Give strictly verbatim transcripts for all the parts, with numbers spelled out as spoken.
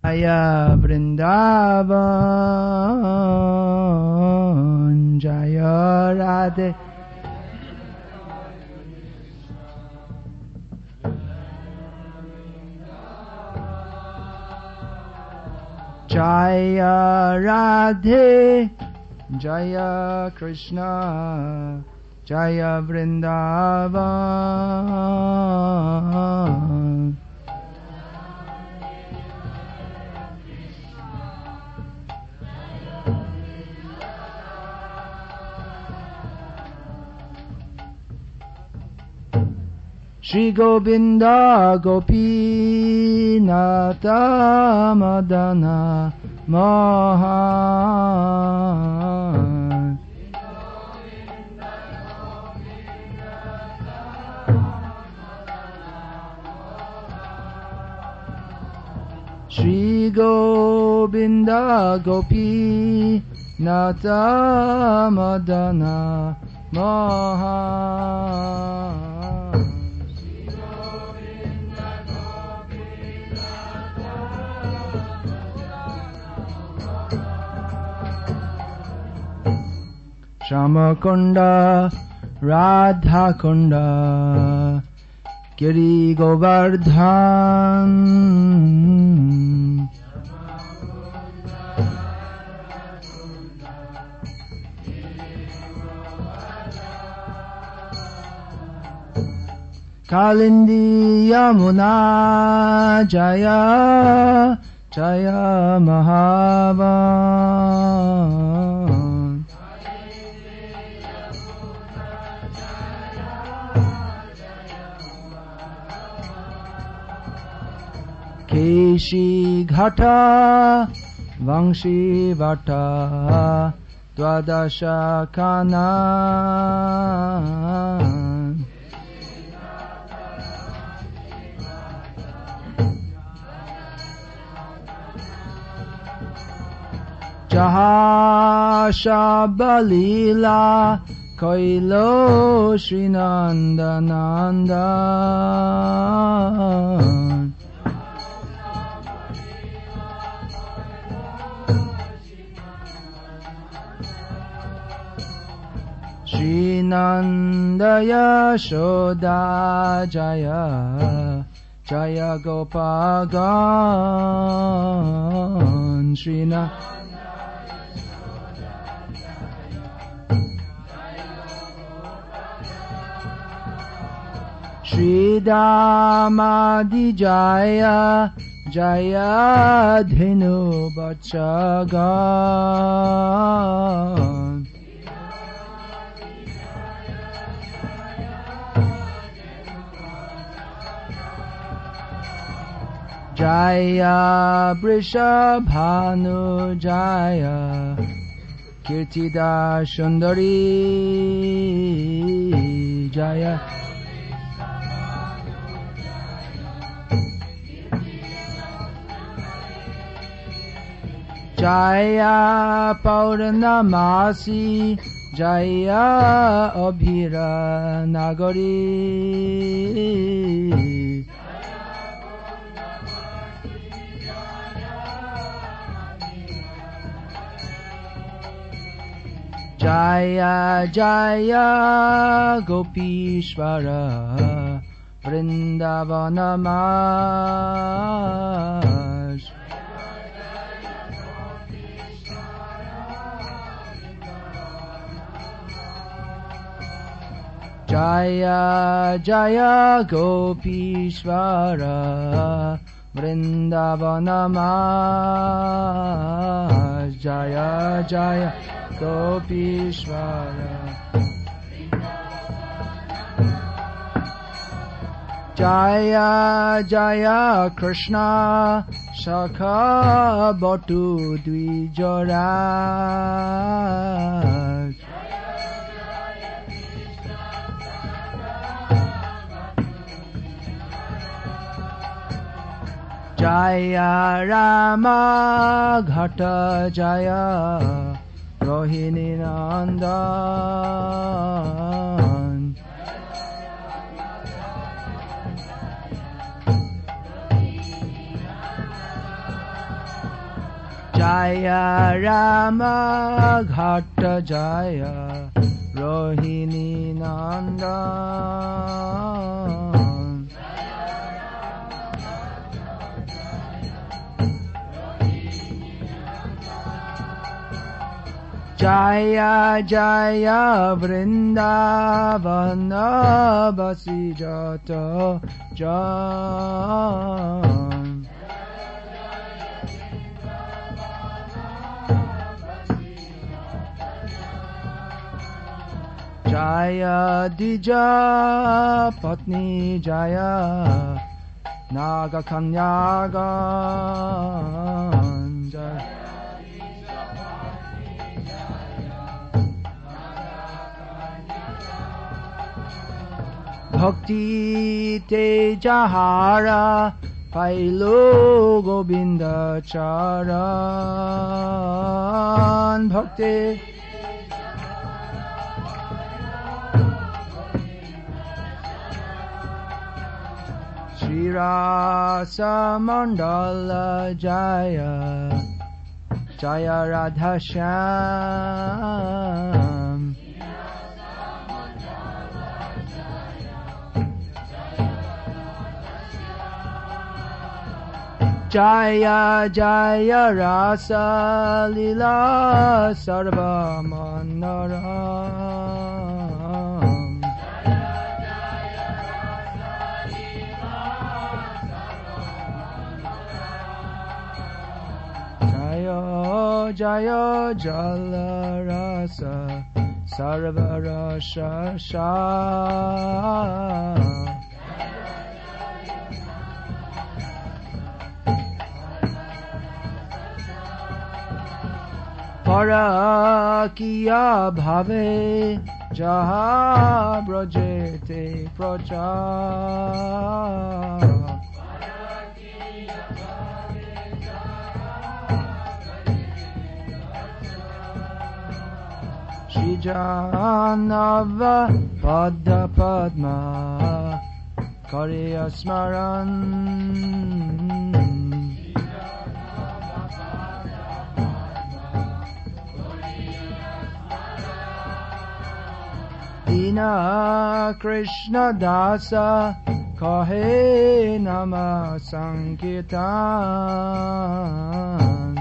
Jaya Vrindavan, Jaya Radhe. Jaya Radhe, Jaya Krishna, Jaya Vrindavan. Shri Govinda Gopinata Madana Mohan. Shri Govinda Gopinata Madana Mohan. Shamakunda, Radhakunda, Giri Govardhan. Kalindi Yamuna, Jaya, Jaya Mahavan. Keshi Ghata, Vangshi Vata, Dwadasha Kanan. Jahasha Balila, Koilo Srinandananda. Srinandaya Shoda Jaya, Jaya Gopagan. Srinandaya Shoda Jaya. Shri Damadi Jaya, Jaya Dhenu Bachagan. Jaya Vrishabhanu Jaya, Kirtida Sundari Jaya. Jaya Pauranamasi, Jaya Abhira Nagari. Jaya Jaya Gopishvara Vrindavana Maj. Jaya Jaya Gopishvara Vrindavana Maj. Jaya Jaya Gopishvara. Jaya Jaya Krishna Shakha Batu Dvijaraj. Jaya Rama Ghata Jaya Rohini Nandan. Jaya Rama Ghata Jaya Rohini Nandan Jaya Jaya Vrindavana Basi Jata Jan Jaya Dija Patni Jaya Naga Kanyagan Jaya Bhakti Tejahara Pailo Govinda Charan Bhakti Shirasa Mandala Jaya Jaya Radha Shyam Jaya Jaya Rasa Lila Sarva Manaram Jaya Jaya Jala Rasa Sarva Rasa Sha Parakiya bhave jaha brajete prachar Shrijanava padda padma karya smaran Dina Krishna Dasa Kahe Nama Sankirtan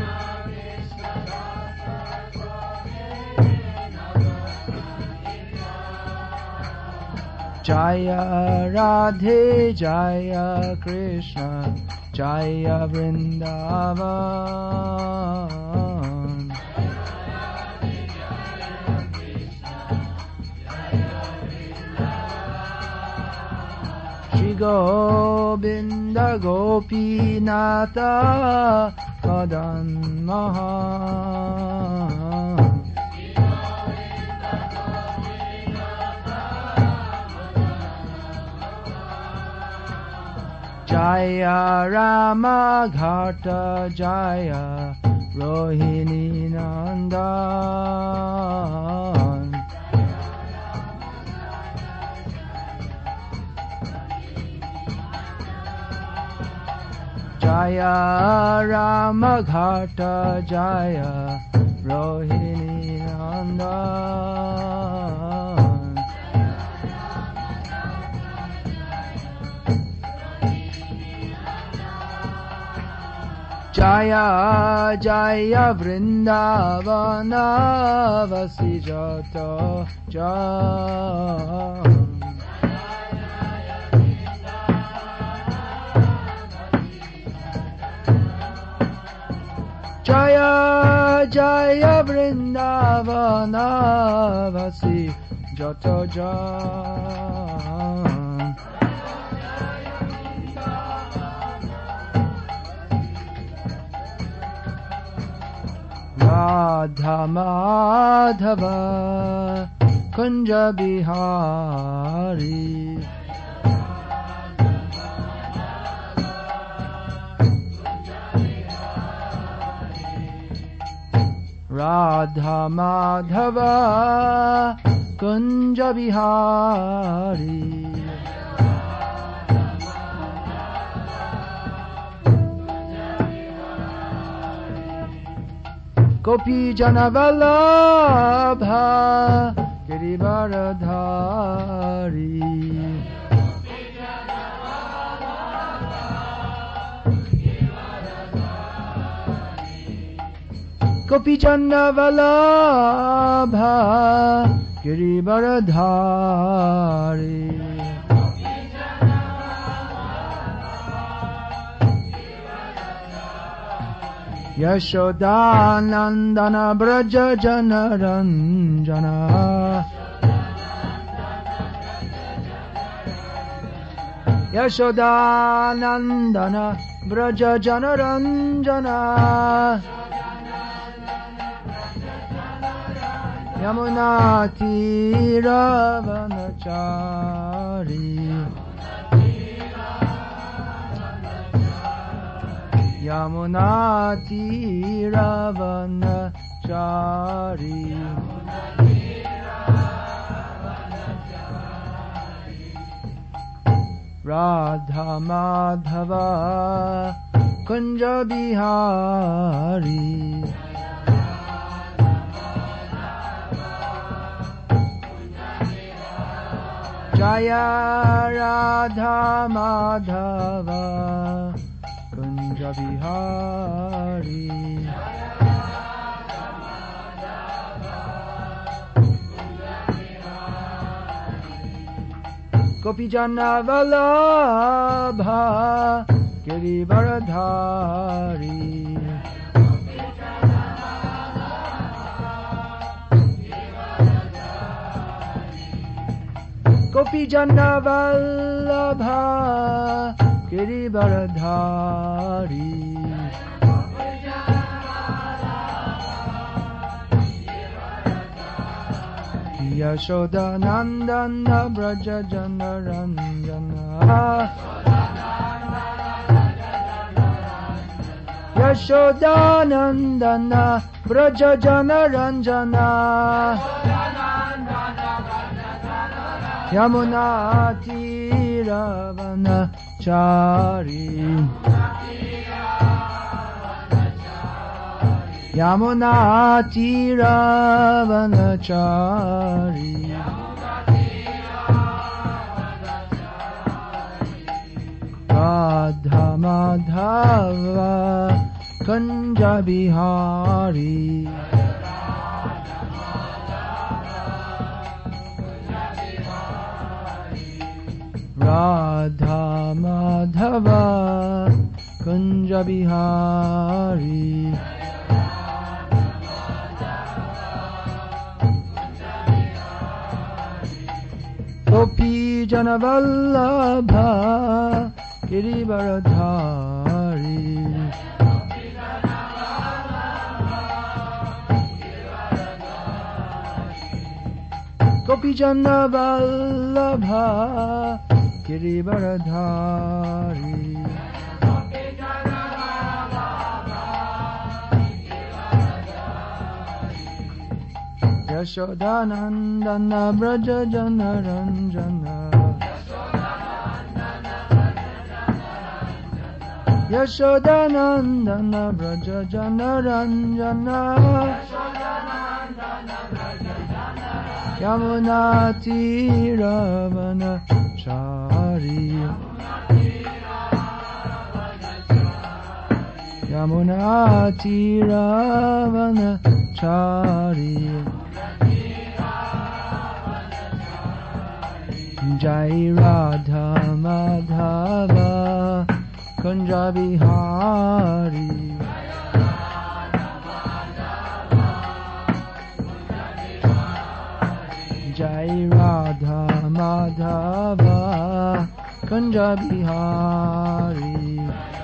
Jaya Radhe Jaya Krishna Jaya Vrindavan Shri Govinda Gopinatha Madan Maha Jaya Rama Ghata Jaya Rohini Nandan Jaya Rama Ghata Jaya Rohini Nandan Jaya Jaya Vrindavana Vasijata Jan Jaya Jaya Vrindavana Vasijata Jan Radha Madhava Kunja Bihari Radha Madhava Kunja Bihari Gopi Jana Vallabha Girivaradhari Gopi Jana Vallabha Girivaradhari Yashodanandana Braja Janaranjana Yashodanandana Braja Janaranjana Yamunati Ravanachari Yamunati Ravanachari Radha Madhava Kunja Bihari Jaya Radha Madhava Kunja Bihari Gopi Jana Vallabha Girivaradhari Gopi Jana Vallabha Girivaradhari Yashodanandana Braja Janaranjana Yashodanandana Braja Janaranjana Yamunati Ravanachari Yamunati Ravanachari Radha Madhava Kunja Bihari Radha Madhava Kunja Bihari Gopi Jana Vallabha Girivaradhari Gopi Jana Vallabha Girivaradhari Yashodanandana Braja Janaranjana Yashodanandana Braja Janaranjana Yamunati Ravanachari Yamunati Ravanachari Jai Radha Madhava Kunja Bihari Jai Radha Madhava Kunja Bihari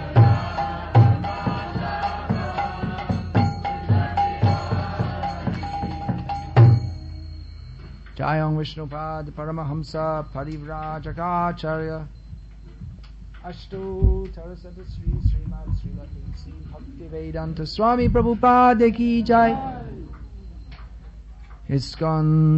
Jayam Vishnupad Paramahamsa Parivrajagacharya Ashtu Tarasata Sri Srimad Srila Tulsi Bhaktivedanta Swami Prabhupada Ki Jai ISKCON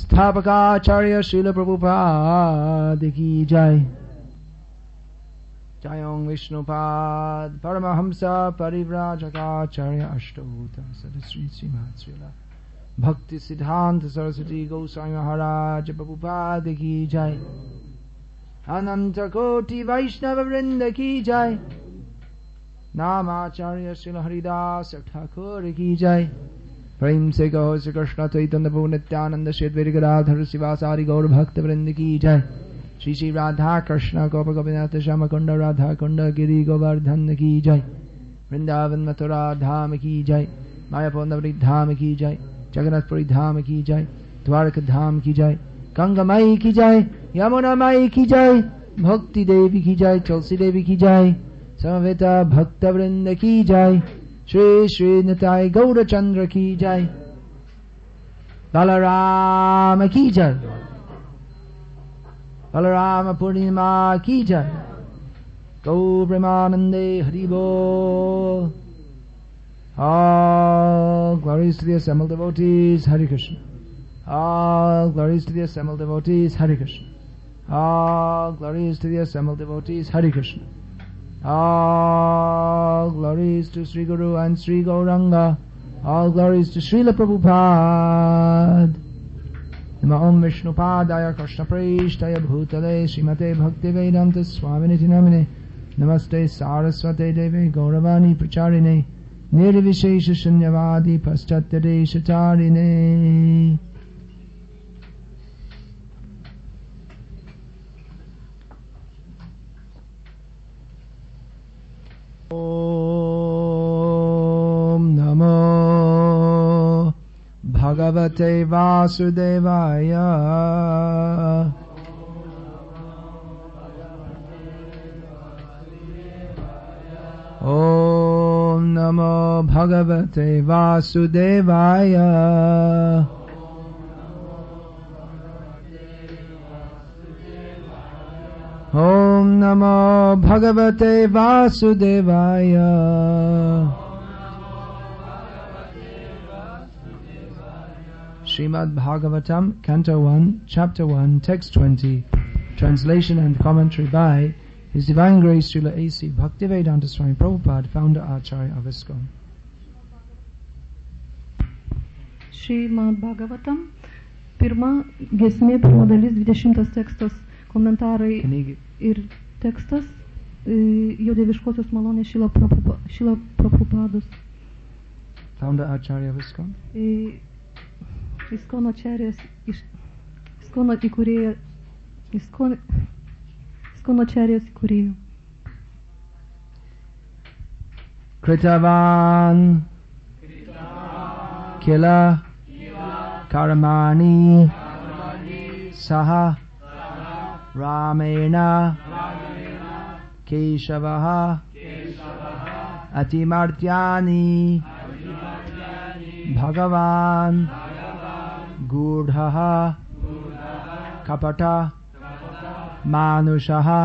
Samsthavakacharya Srila Prabhupada Ki Jai Jayong Vishnupad Paramahamsa Parivrajagacharya Ashtavuta Sadasri Srimad Srila Bhakti Siddhanta Saraswati Goswami Maharaj Prabhupada Ki Jai Ananta Koti Vaishnava Vrinda Ki Jai Namacharya Srila Haridas Thakur Ki Jai Prem Se Gaur Sri Krishna Chaitanya Prabhu Nityananda Shri Advaita Gadadhar Sivasari Gaur Bhakta Vrinda Ki Jai Shri Shri Radha Krishna Gopa Gopinath Shamakunda Radha Kunda Giri Govardhan Ki Jai Vrindavan Mathura Dham Ki Jai Mayapur Navadvip Dham Ki Jai Jagannath Puri Dham Ki Jai Dwarka Dham Ki Jai Ganga Mai Ki Jai Yamuna Mai Ki Jai Bhakti Devi Ki Jai Tulsi Devi Ki Jai Samaveta Bhakta Vrinda Ki Jai Shri Shri Nitai Gaura Chandra Ki Jai Balarama Ki Jai Balarama Purnima Ki Jai Gaur Brahmanande Haribo. All glories to the assembled devotees, Hare Krishna. All glories to the assembled devotees, Hare Krishna. All glories to the assembled devotees, Hare Krishna. All glories to Sri Guru and Sri Gauranga. All glories to Srila Prabhupada. Nama Om Vishnupadaya Krishna Preshtaya Bhutale Srimate Bhakti Vedanta Swaminiti Namine Namaste Saraswate Devi Gauravani Pracharine Nirvishesha Shunyavadi Paschatya Tarine. Om Namo Bhagavate Vasudevaya. Om Namo Bhagavate Vasudevaya. Om Namo Bhagavate Vasudevaya. Srimad Bhagavatam, Canto one, Chapter one, Text twenty. Translation and commentary by His Divine Grace Srila A C Bhaktivedanta Swami Prabhupada, Founder Acharya of ISKCON. Srimad Bhagavatam, pirma giesmė, pirma dalis, dvidešimtas tekstas, komentarai ir tekstas, jo dieviškosios malonės Šrila Prabhupados. Founder Acharya of ISKCON. ISKCON Acharya, ISKCON įkūrėja, ISKCON ISKCON Acharya įkūrėjų. Kritavan Kila Karamani Saha Ramena Keshavaha Atimartyani Bhagavan Gurdhaha Kapata Manushaha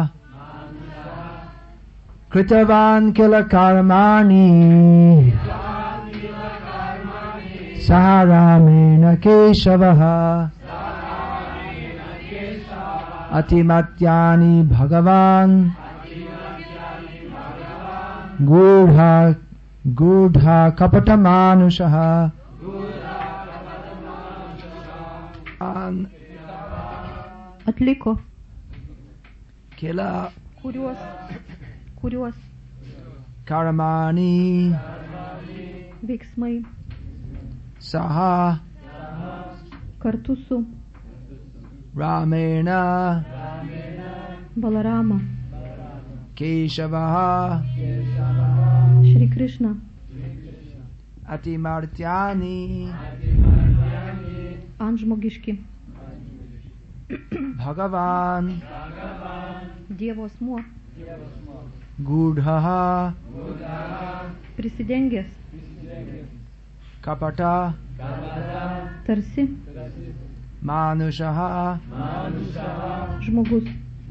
Kritavan Kila Karmani Saharamena Keshavaha Atimatyani Bhagavan Gurdha Gurdha Kapata Manushaha Atliko Kila kuriuos kuriuos Karamani veiksmai Saha kartu su Ramena Balarama Keshavaha Shri Krishna Atimartyani antžmogiški Bhagavan Dievo asmuo Gurdhaha prisidengęs Kapata tarsi Manushaha žmogus.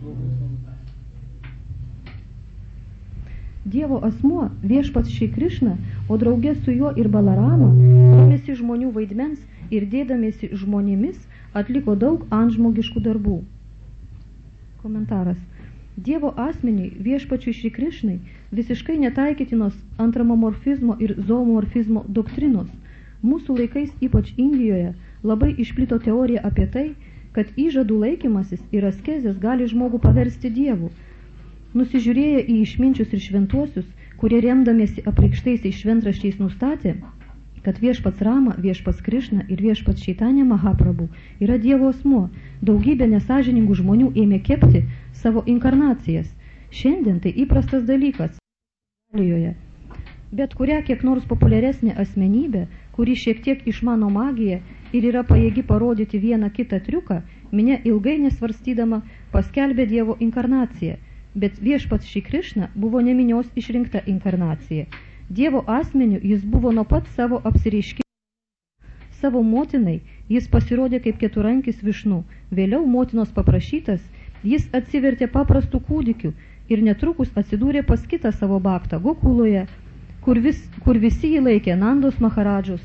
Dievo asmuo viešpats Šri Krišna, o draugė su juo ir Balarama, ėmėsi žmonių vaidmens ir dėdamiesi žmonėmis atliko daug antžmogiškų darbų. Komentaras. Dievo asmeniui viešpačiui Šri Krišnai visiškai netaikytinos antropomorfizmo ir zoomorfizmo doktrinos. Mūsų laikais, ypač Indijoje, labai išplito teorija apie tai, kad įžadų laikymasis ir askezės gali žmogų paversti dievu. Nusižiūrėję į išminčius ir šventuosius, kurie remdamiesi apreikštaisiais šventraščiais nustatė, kad viešpats Rama, viešpats Krišna ir viešpats Čaitanė Mahaprabhu yra Dievo asmuo, daugybė nesažiningų žmonių ėmė kepti savo inkarnacijas. Šiandien tai įprastas dalykas. Bet kurią kiek nors populiaresnė asmenybė, kuri šiek tiek išmano magiją ir yra pajėgi parodyti vieną kitą triuką, minia ilgai nesvarstydama paskelbė Dievo inkarnaciją. Bet viešpats Šri Krišna buvo ne minios išrinkta inkarnacija. Dievo asmeniu jis buvo nuo pat savo apsireiškimo. Savo motinai jis pasirodė kaip keturankis Višnu. Vėliau motinos paprašytas, jis atsivertė paprastų kūdikių ir netrukus atsidūrė pas kitą savo baktą Gokuloje, kur, vis, kur visi jį laikė Nandos Maharadžos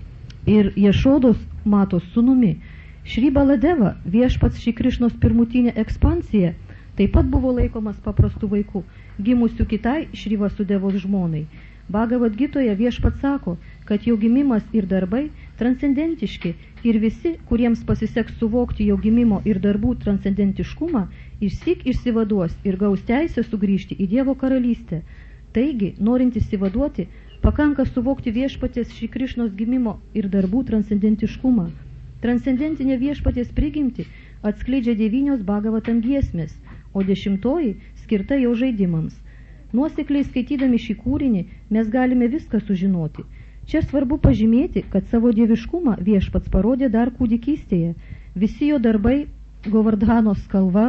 ir Ješodos Matos sūnumi. Šri Baladeva, viešpats Šri Krišnos pirmutinė ekspansija, taip pat buvo laikomas paprastų vaikų, gimusių kitai Šri Vasudevos žmonai. Bhagavad Gitoje viešpats sako, kad jo gimimas ir darbai transcendentiški ir visi, kuriems pasiseks suvokti jo gimimo ir darbų transcendentiškumą, išsyk išsivaduos ir gaus teisę sugrįžti į Dievo karalystę. Taigi, norint išsivaduoti, pakanka suvokti viešpaties Šri Krišnos gimimo ir darbų transcendentiškumą. Transcendentinė viešpaties prigimti atskleidžia devynios Bhagavatam giesmės, o dešimtoji skirta jau žaidimams. Nuosekliai skaitydami šį kūrinį mes galime viską sužinoti. Čia svarbu pažymėti, kad savo dieviškumą viešpats parodė dar kūdikystėje. Visi jo darbai Govardhanos kalva,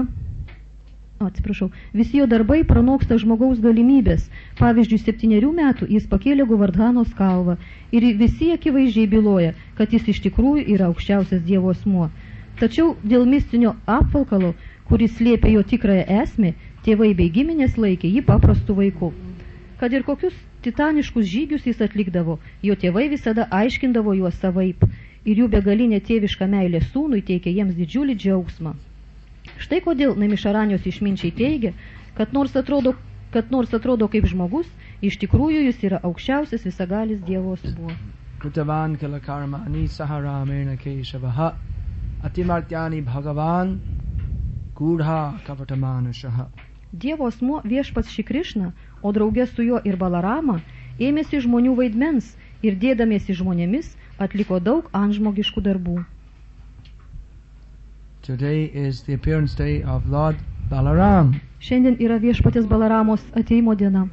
atsiprašau, visi jo darbai pranoksta žmogaus galimybės. Pavyzdžiui, septynerių metų jis pakėlė Govardhanos kalvą ir visi akivaizdžiai byloja, kad jis iš tikrųjų yra aukščiausias Dievo asmuo. Tačiau dėl mistinio apvalkalo, kuris slėpė jo tikrąją esmę, tėvai bei giminės laikė jį paprastų vaikų. Kad ir kokius titaniškus žygius jis atlikdavo, jo tėvai visada aiškindavo juos savaip ir jų begalinė tėviška meilė sūnui teikė jiems didžiulį džiaugsmą. Štai kodėl Namišaranios išminčiai teigia, kad nors atrodo, kad nors atrodo kaip žmogus, iš tikrųjų jis yra aukščiausias visagalis Dievo asmuo. Krutavan kala karmani saharamena keshavaha atimartyani bhagavan gudha kavatamanushaha. Dievo asmuo viešpats Šri Krišna, o draugė su juo ir Balarama, ėmėsi žmonių vaidmens ir dėdamiesi žmonėmis atliko daug antžmogiškų darbų. Today is the appearance day of Lord Balaram. Šiandien yra viešpatės Balaramos ateimo diena.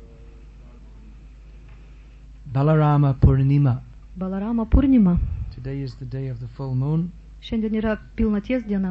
Balarama Purnima. Balarama Purnima. Today is the day of the full moon. Šiandien yra pilnaties diena.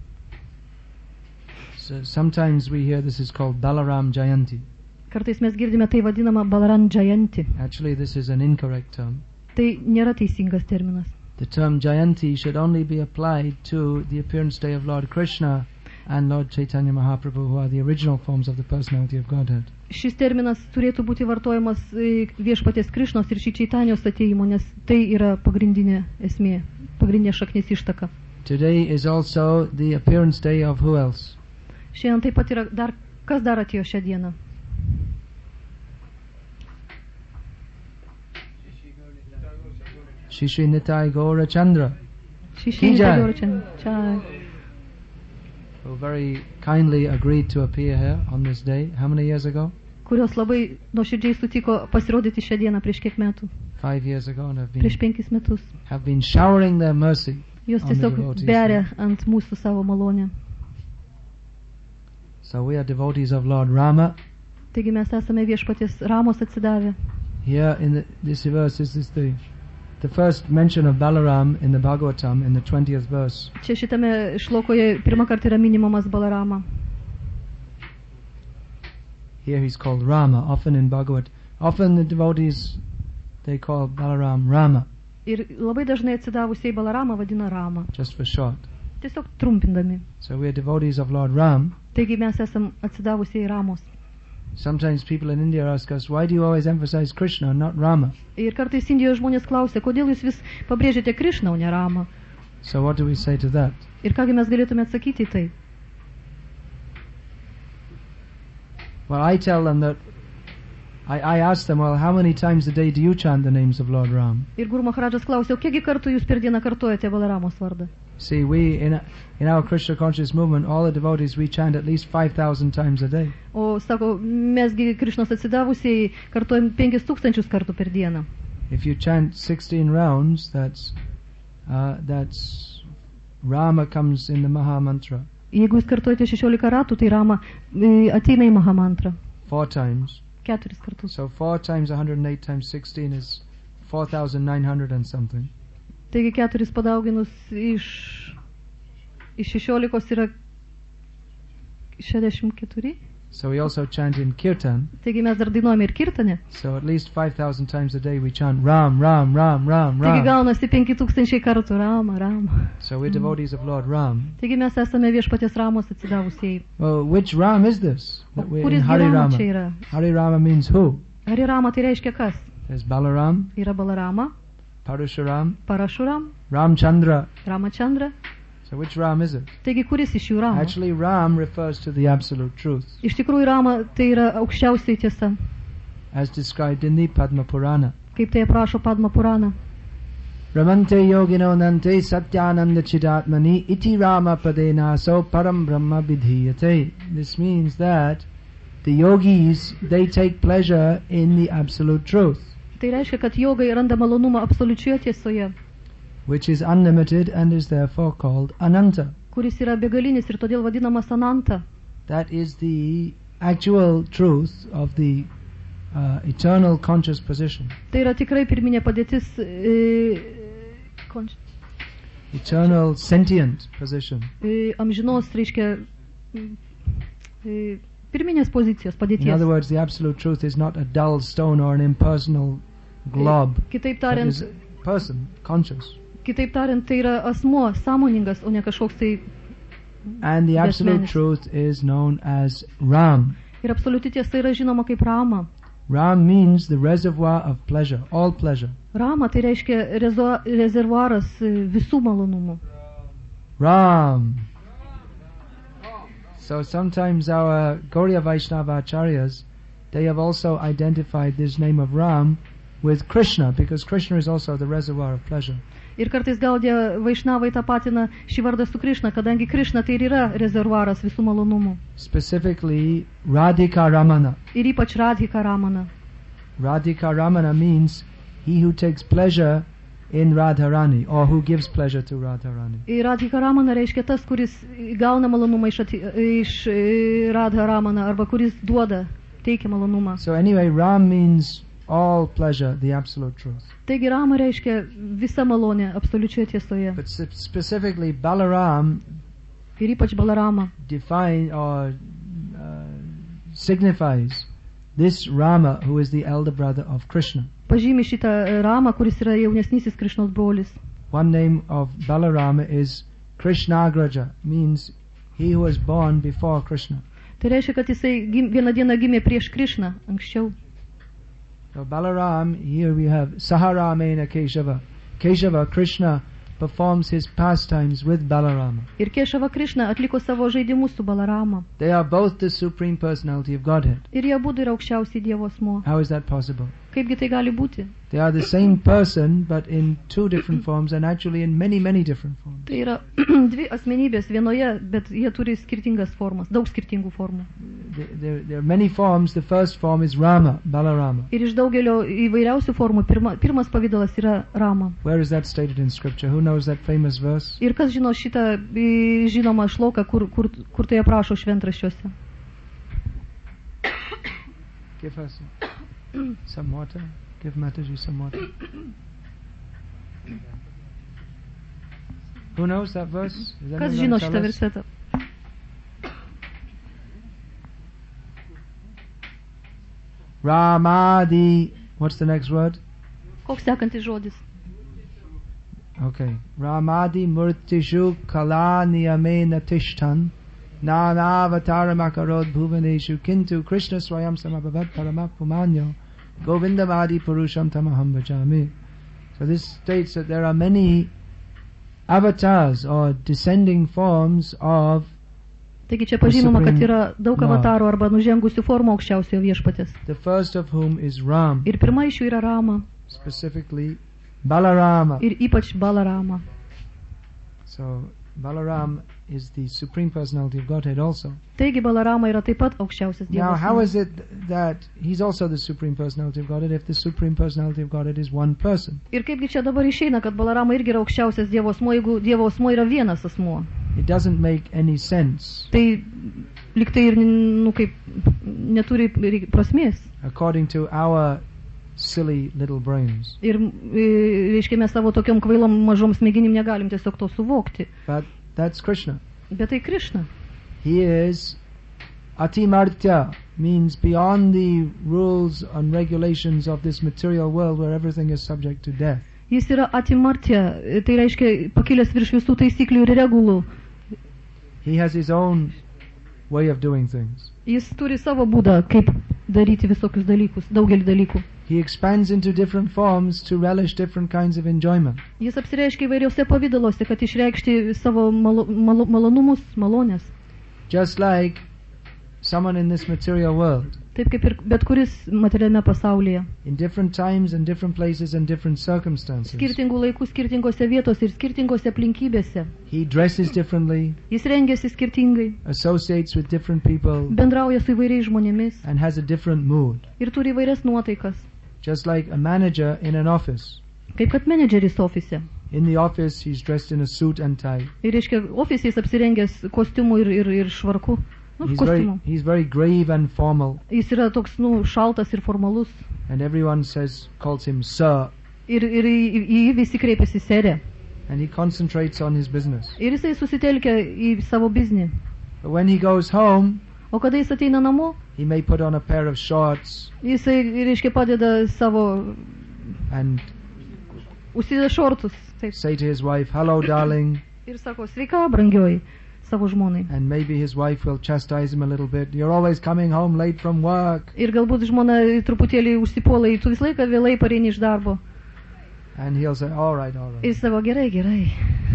So sometimes we hear this is called Balaram Jayanti. Kartais mes girdime tai vadinama Balaram Jayanti. Actually, this is an incorrect term. Tai nėra teisingas terminas. The term Jayanti should only be applied to the appearance day of Lord Krishna and Lord Chaitanya Mahaprabhu, who are the original forms of the personality of Godhead. Šis terminas turėtų būti vartojamas viešpaties Krišnos ir Šri Čaitanijos atėjimo, nes tai yra pagrindinė esmė, pagrindinė šaknis ištaka. Today is also the appearance day of who else? Šiandien taip pat yra dar, kas dar atėjo šią dieną? Shri Shri Nitai Gaura Chandra, Shri Shri Nitai Gaura Chandra, who very kindly agreed to appear here on this day. How many years ago? Kurios labai nuoširdžiai sutiko pasirodyti šią dieną prieš kiek metų? Five years ago, and have been, prieš penkis metus. Have been showering their mercy. Jos tiesiog beria ant mūsų savo malonę. So we are devotees of Lord Rama. Taigi mes esame viešpaties Ramos atsidavę. Here in the, this verse is this the the first mention of Balaram in the Bhagavatam in the twentieth verse. Čia šitame šlokoje pirmą kartą yra minimamas Balarama. Here he's called Rama. Often in Bhagavat, often the devotees they call Balaram Rama. Ir labai dažnai atsidavusiai Balarama vadina Rama. Just for short. Tiesiog trumpindami. So we are devotees of Lord Ram. Taigi mes esam atsidavusiai Ramos. Sometimes people in India ask us, why do you always emphasize Krishna and not Rama? Ir kartais Indijoje žmonės klausia, kodėl jūs vis pabrėžiate Krishną, o ne Ramą? So what do we say to that? Ir kągi mes galėtume atsakyti į tai? Well, I tell them that I, I ask them, well, how many times a day do you chant the names of Lord Ram? Ir Guru Maharadžas klausė, o kiekgi kartų jūs per dieną kartojate Balaramos vardą? See, we in in our Krishna conscious movement, all the devotees, we chant at least five thousand times a day. O sako, mesgi Krišnos atsidavusiai kartojam penkis tūkstančius kartų per dieną. If you chant sixteen rounds, that's uh, that's Rama comes in the Maha Mantra. Jeigu jūs kartojate šešiolika ratų, tai Rama e, ateina į Mahamantrą. Four times. Keturis kartus. So four times one hundred eight times sixteen is four thousand nine hundred and something. Taigi keturis padauginus iš, iš šešiolikos yra šešiasdešimt keturi. So we also chant in Kirtan. Taigi mes dar dainuojame ir Kirtane. So at least five thousand times a day we chant Ram, Ram, Ram, Ram, Taigi Ram. gaunasi penki tūkstančiai kartų Rama, Rama. So we're devotees of Lord Ram. Taigi mes esame viešpaties Ramos atsidavusieji. Well, which Ram is this? O That we're in kuris Hari Rama čia Rama. yra? Hari Rama means who? Hari Rama tai reiškia kas? There's Balaram, Yra Balarama, Parashuram, Parashuram, Ramchandra. Ramachandra. So which Ram is it? Taigi kuris iš jų Rama? Actually, Ram refers to the absolute truth, Iš tikrųjų Rama tai yra aukščiausiai tiesa, as described in the Padma Purana. kaip tai aprašo Padma Purana. Ramante yogino nante satyananda chidatmani iti Rama padena so param brahma vidhiyate. This means that the yogis, they take pleasure in the absolute truth, Tai reiškia, kad jogai randa malonumą absoliučioje tiesoje, which is unlimited and is therefore called Ananta. kuris yra begalinis ir todėl vadinamas Ananta. That is the actual truth of the uh, eternal conscious position. Tai yra tikrai pirminė padėtis, e, konč, Eternal sentient position. e, amžinos, reiškia, e, pirminės pozicijos In padėties. other words, the absolute truth is not a dull stone or an impersonal glob. Kitaip That tariant, is a person, conscious. kitaip tariant, tai yra asmuo sąmoningas, o ne kažkoks tai. And the absolute Besmenis. truth is known as Ram. Ir absoliuti tiesa yra žinoma kaip Rama. Ram means the reservoir of pleasure, all pleasure. Rama tai reiškia rezo, rezervuaras e, visų malonumų. Ram. So sometimes our Gauriya Vaishnava acharyas, they have also identified this name of Ram with Krishna, because Krishna is also the reservoir of pleasure. Ir kartais Gaudija Vaišnavai tapatina šį vardą su Krišna, kadangi Krišna tai ir yra rezervuaras visų malonumų. Specifically, Radhika Ramana. Ir ypač Radhika Ramana. Radhika Ramana means he who takes pleasure in Radharani, or who gives pleasure to Radharani. Ir Radhika Ramana reiškia tas, kuris gauna malonumą iš, ati, iš e, Radha Ramana, arba kuris duoda, teikia malonumą. So anyway, Ram means all pleasure, the absolute truth. Taigi Rama reiškia visa malonė absoliučioje tiesoje. But sp- specifically, Balaram Ir ypač Balarama define or uh, signifies this Rama who is the elder brother of Krishna. pažymi šitą Ramą, kuris yra jaunesnysis Krišnos brolis. One name of Balarama is Krishnagraja, means he who was born before Krishna. Tai reiškia, kad jisai gim, vieną dieną gimė prieš Krišną, anksčiau. So Balaram, here we have Saharamena Keshava. Keshava, Krishna, performs his pastimes with Balarama. Ir Kešava Krišna atliko savo žaidimus su Balarama. They are both the Supreme Personality of Godhead. Ir jie abudu yra aukščiausiai Dievo asmuo. How is that possible? Kaipgi tai gali būti? They are the same person, but in two different forms, and actually in many, many different forms. Tai yra dvi asmenybės vienoje, bet jie turi skirtingas formas, daug skirtingų formų. There, there, there are many forms. The first form is Rama, Balarama. Ir iš daugelio įvairiausių formų pirma, pirmas pavydalas yra Rama. Where is that stated in scripture? Who knows that famous verse? Ir kas žino šitą į, žinomą šloką, kur, kur, kur tai aprašo šventraščiuose? Give us some water. Give Mataji some water. Who knows that verse? Is Kas anyone žino tell šitą us? versetą? Ramadi. What's the next word? Koks sekantis žodis? Okay. Ramadi murtishu kala niyamena tishtan nanavataram akarod bhuvaneshu kintu Krishna swayam samabhavat paramapumanyo govindamadi purusham tamaham bhajami. So this states that there are many avatars or descending forms of Taigi čia pažymama, kad yra daug Lord. avatarų arba nužengusių formų aukščiausiojo viešpatės. The first of whom is Ram, Ir pirma iš jų yra Rama specifically Balarama. ir ypač Balarama. So Balaram is the Supreme Personality of Godhead also. Taigi Balarama yra taip pat aukščiausias Now, Dievas. how is it that he's also the Supreme Personality of Godhead if the Supreme Personality of Godhead is one person? Ir kaipgi čia dabar išeina, kad Balarama irgi yra aukščiausias Dievo asmuo, jeigu Dievo asmuo yra vienas asmuo. It doesn't make any sense Tai liktai ir, nu, kaip, neturi reik- prasmės. according to our silly little brains. Ir, e, reiškia, mes savo tokiom kvailom mažom smegenim negalim tiesiog to suvokti. But that's Krishna. Bet tai Krišna. He is Atimartya, means beyond the rules and regulations of this material world where everything is subject to death. Jis yra atimartya, tai reiškia pakilęs virš visų taisyklių ir regulų. He has his own way of doing things. Jis turi savo būdą, kaip daryti visokius dalykus, daugelį dalykų. He expands into different forms to relish different kinds of enjoyment. Jis apsireiškia įvairiuose pavidaluose, kad išreikšti savo malo, malo, malonumus, malonės. Just like someone in this material world, Taip kaip ir bet kuris materialiame pasaulyje. in different times and different places and different circumstances. Skirtingų laikų, skirtingose vietose ir skirtingose aplinkybėse. He dresses differently, Jis rengiasi skirtingai, associates with different people, bendrauja su įvairiais žmonėmis and has a different mood. ir turi įvairias nuotaikas. Just like a manager in an office. Kaip kad menedžeris ofise. In the office, he's dressed in a suit and tie. Ir reiškia, ofise jis apsirengęs kostiumu ir, ir, ir švarku. Nu, He's very, kostiumu. he's very grave and formal, Jis yra toks, nu, šaltas ir formalus. and everyone says, calls him sir, Ir, ir į į jį visi kreipiasi serė. and he concentrates on his business. Ir jisai susitelkia į savo biznį. But when he goes home, O kada jis ateina namo, he may put on a pair of shorts jisai, reiškia, padeda savo, and užsideda šortus. Taip. say to his wife, hello, darling, Ir sako, sveika, brangioji, savo žmonai. and maybe his wife will chastise him a little bit. You're always coming home late from work. Ir galbūt žmona truputėlį užsipuola, tu visą laiką vėlai pareini iš darbo. And he'll say, all right, all Ir right. savo, gerai, gerai.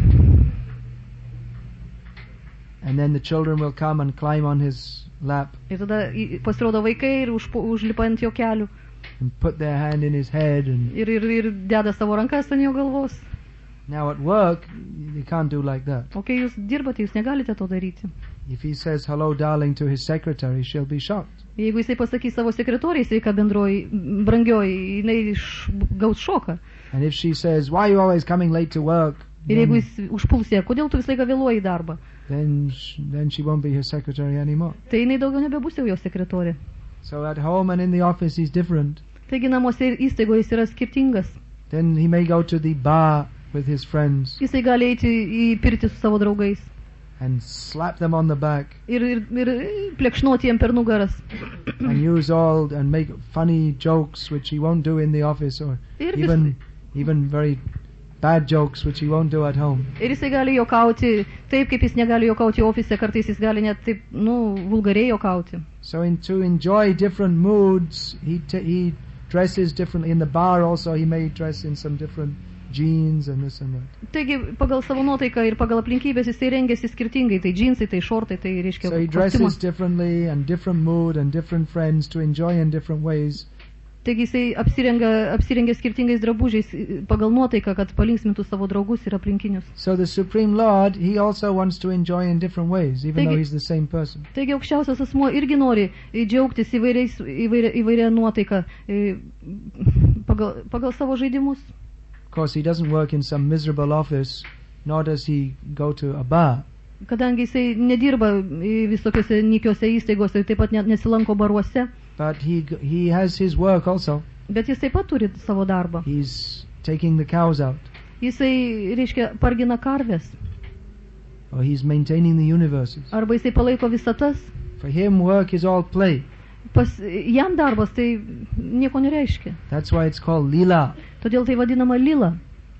And then the children will come and climb on his lap Ir tada į- pasirodo vaikai ir užpu, užlipa ant jo kelių. and put their hand in his head. And Ir, ir, ir deda savo rankas ant jo galvos. now at work, you can't do like that. O kai jūs dirbate, jūs negalite to daryti. If he says hello, darling, to his secretary, she'll be shocked. Jeigu jisai pasakys savo sekretoriai, sveika bendroji, brangioji, jinai iš, gaus šoką. And if she says, why are you always coming late to work? Ir jeigu Then, jis užpuls ją, kodėl tu visą laiką vėluoji į darbą, then, sh- then she won't be his secretary anymore. tai jinai daugiau nebebus jau jo sekretorė. So at home and in the office, he's different. Taigi namuose ir įstaigoje jis yra skirtingas. Then he may go to the bar with his friends Jisai gali eiti į pirtį su savo draugais and slap them on the back ir, ir, ir plekšnoti jiem per nugaras. and use all and make funny jokes which he won't do in the office, or Ir, vis, even even very bad jokes which he won't do at home. ir jisai gali jokauti taip, kaip jis negali jokauti ofise, kartais jis gali net taip, nu, vulgariai jokauti. So in, to enjoy different moods, he t- he dresses differently. In the bar also, he may dress in some different jeans and this and that. Taigi pagal savo nuotaiką ir pagal aplinkybės jisai rengiasi skirtingai, tai džinsai, tai šortai, tai reiškia So he kostiumas. dresses differently and different mood and different friends to enjoy in different ways. Taigi jisai apsirengia, apsirengia skirtingais drabužiais pagal nuotaiką, kad palinksmintų savo draugus ir aplinkinius. So the Supreme Lord, he also wants to enjoy in different ways, even Taigi- though he's the same person. Taigi aukščiausias asmuo irgi nori džiaugtis įvairiais, įvairia, įvairia nuotaika e, pagal, pagal savo žaidimus. Of course, he doesn't work in some miserable office, nor does he go to a bar. Kadangi jisai nedirba e, visokiose nykiose įstaigose, taip pat net nesilanko baruose, But he g- he has his work also. bet jis taip pat turi savo darbą. He's taking the cows out, Jisai, reiškia, pargina karves, or he's maintaining the universes. arba jisai palaiko visatas. For him, work is all play. Pas, jam darbas tai nieko nereiškia. That's why it's called lila. Todėl tai vadinama lila.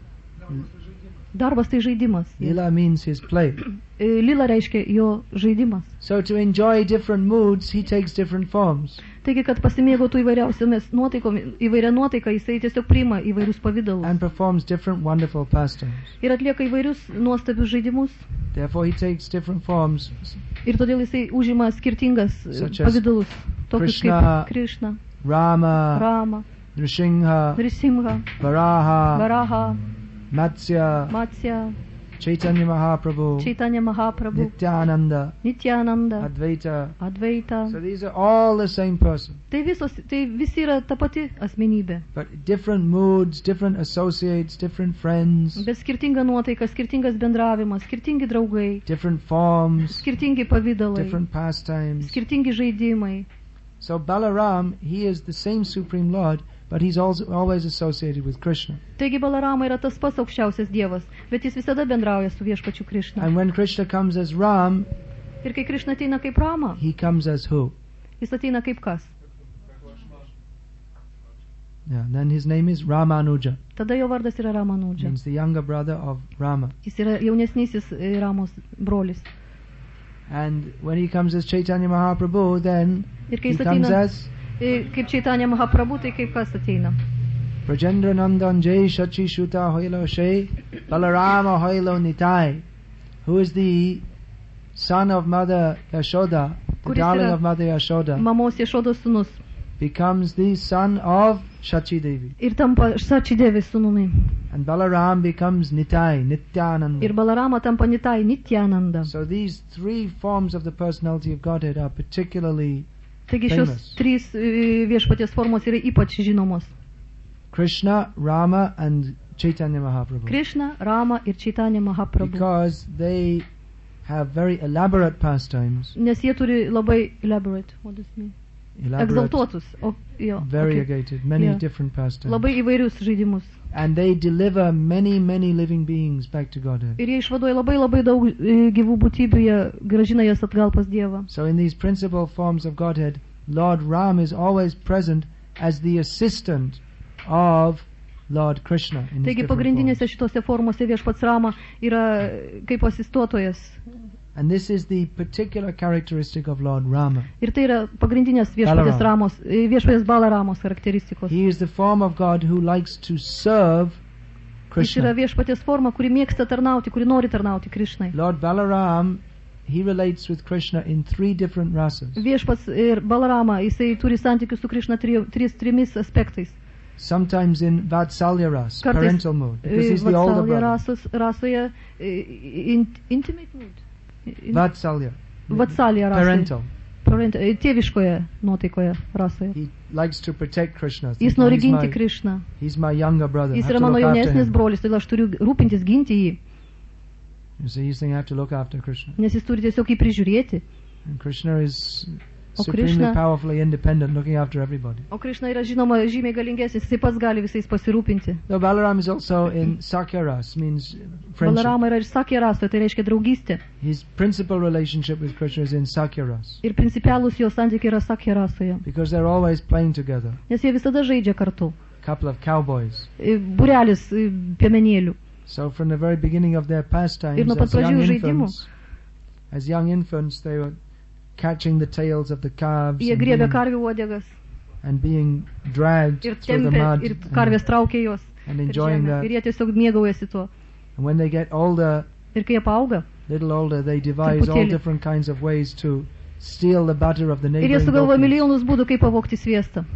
Darbas tai žaidimas. Lila means his play. E, Lila reiškia jo žaidimas. So to enjoy different moods, he takes different forms. Taigi, kad pasimėgautų įvairiausiamis nuotaikomis, įvairia nuotaika, jisai tiesiog priima įvairius pavydalus. And performs different wonderful pastimes. Ir atlieka įvairius nuostabius žaidimus. Therefore, he takes different forms Ir todėl jisai užima skirtingas Such as pavidalus, tokius Krishna, kaip Krishna, Rama, Rama, Nrsimha, Nrisimha, Varaha, Varaha, Matsya, Matsya, Chaitanya Mahaprabhu, Chaitanya Mahaprabhu, Nityananda, Nityananda, Advaita. Advaita. So these are all the same person, Tai visos, tai visi yra ta pati asmenybė, but different moods, different associates, different friends, bet skirtinga nuotaika, skirtingas bendravimas, skirtingi draugai, different forms, skirtingi pavydalai, different pastimes. skirtingi žaidimai. So Balaram, he is the same Supreme Lord, but he's also always associated with Krishna. Taigi Balarama yra tas pats aukščiausias dievas, bet jis visada bendrauja su viešpačiu Krishna. And when Krishna comes as Ram, Ir kai Krishna ateina kaip Rama, he comes as who? jis ateina kaip kas? Yeah, then his name is Ramanuja, Tada jo vardas yra Ramanudža. means the younger brother of Rama. Jis yra jaunesnysis e, Ramos brolis. And when he comes as Chaitanya Mahaprabhu, then Ir kai he jis comes ateina as e, kaip Chaitanya Mahaprabhu, tai kaip kas ateina? Brajendra Nandan Jai Shachi Shuta Hoilo Shai Balarama Hoilo Nitai, who is the son of Mother Yashoda, the Kuris darling yra of Mother Yashoda, Mamos Ješodos sūnus. becomes the son of Shachi Devi. Ir tampa Sačidevis sūnumi. And Balaram becomes Nitai, Nityananda. Ir Balarama tampa Nitai, Nityananda. So these three forms of the personality of Godhead are particularly Taigi šios famous. trys e, viešpaties formos yra ypač žinomos. Krishna, Rama and Chaitanya Mahaprabhu. Krishna, Rama ir Chaitanya Mahaprabhu. Because they have very elaborate pastimes, Nes jie turi labai elaborate, what does it mean? elaborate, Egzaltuotus, o, jo, okay. variegated, many Yeah. different pastimes. Labai įvairius žaidimus. And they deliver many, many living beings back to Godhead. Ir jie išvaduoja labai labai daug e, gyvų būtybių, jie gražina jas atgal pas Dievą. So in these principal forms of Godhead, Lord Ram is always present as the assistant of Lord Krishna in his Taigi different pagrindinėse forms. šitose formose viešpats Rama yra kaip asistuotojas. And this is the particular characteristic of Lord Rama. Ir tai yra pagrindinės viešpatės Balaram. Ramos, e, viešpatės Balaramos charakteristikos. He is the form of God who likes to serve Jis yra Krishna. viešpatės forma, kuri mėgsta tarnauti, kuri nori tarnauti Krishnai. Lord Balaram, he relates with Krishna in three different rasas. Viešpats ir Balarama, jisai turi santykius su Krishna tri, tris trimis aspektais. Sometimes in Vatsalya ras, Kartais parental mood, because e, he's the older Vatsalya brother. rasos, rasoje e, in, intimate mood. In, Vatsalya, Vatsalya rasoje. parental. Parent, e, tėviškoje nuotaikoje rasoje. He likes to protect Krishna. Jis thinking, nori he's, ginti my, Krishną. he's my younger brother. I Jis have yra to mano look after jaunesnis him. brolis, todėl aš turiu rūpintis ginti jį, You see, he's thinking I have to look after Krishna. nes jis turi tiesiog jį prižiūrėti. And Krishna is O supremely Krishna- powerfully independent, looking after everybody. O Krishna yra žinoma žymiai galingesnis, jisai pats gali visais pasirūpinti. Though Balaram is also in Sakya ras, means friendship. Balarama yra ir sakė rasoje, tai reiškia draugystė. His principal relationship with Krishna is in Sakya ras, Ir principialūs jo santykiai yra sakė rasoje, because they're always playing together. nes jie visada žaidžia kartu. Couple of cowboys. E, Būrelis e, piemenėlių. So from the very beginning of their pastimes, Ir nuo pat as young pradžių žaidimų. infants, as young infants, they were catching the tails of the calves Jie and griebė being, karvių uodegas and being dragged ir through the tempė, mud ir and, karvės traukė juos and per enjoying žemę. that. Ir jie tiesiog mėgaujasi tuo. And when they get older, Ir kai jie paauga, little older, they devise all Truputėlį. different kinds of ways to steal the butter of the ir jie neighboring sugalvoja donkeys. milijonus būdų, kaip pavogti sviestą.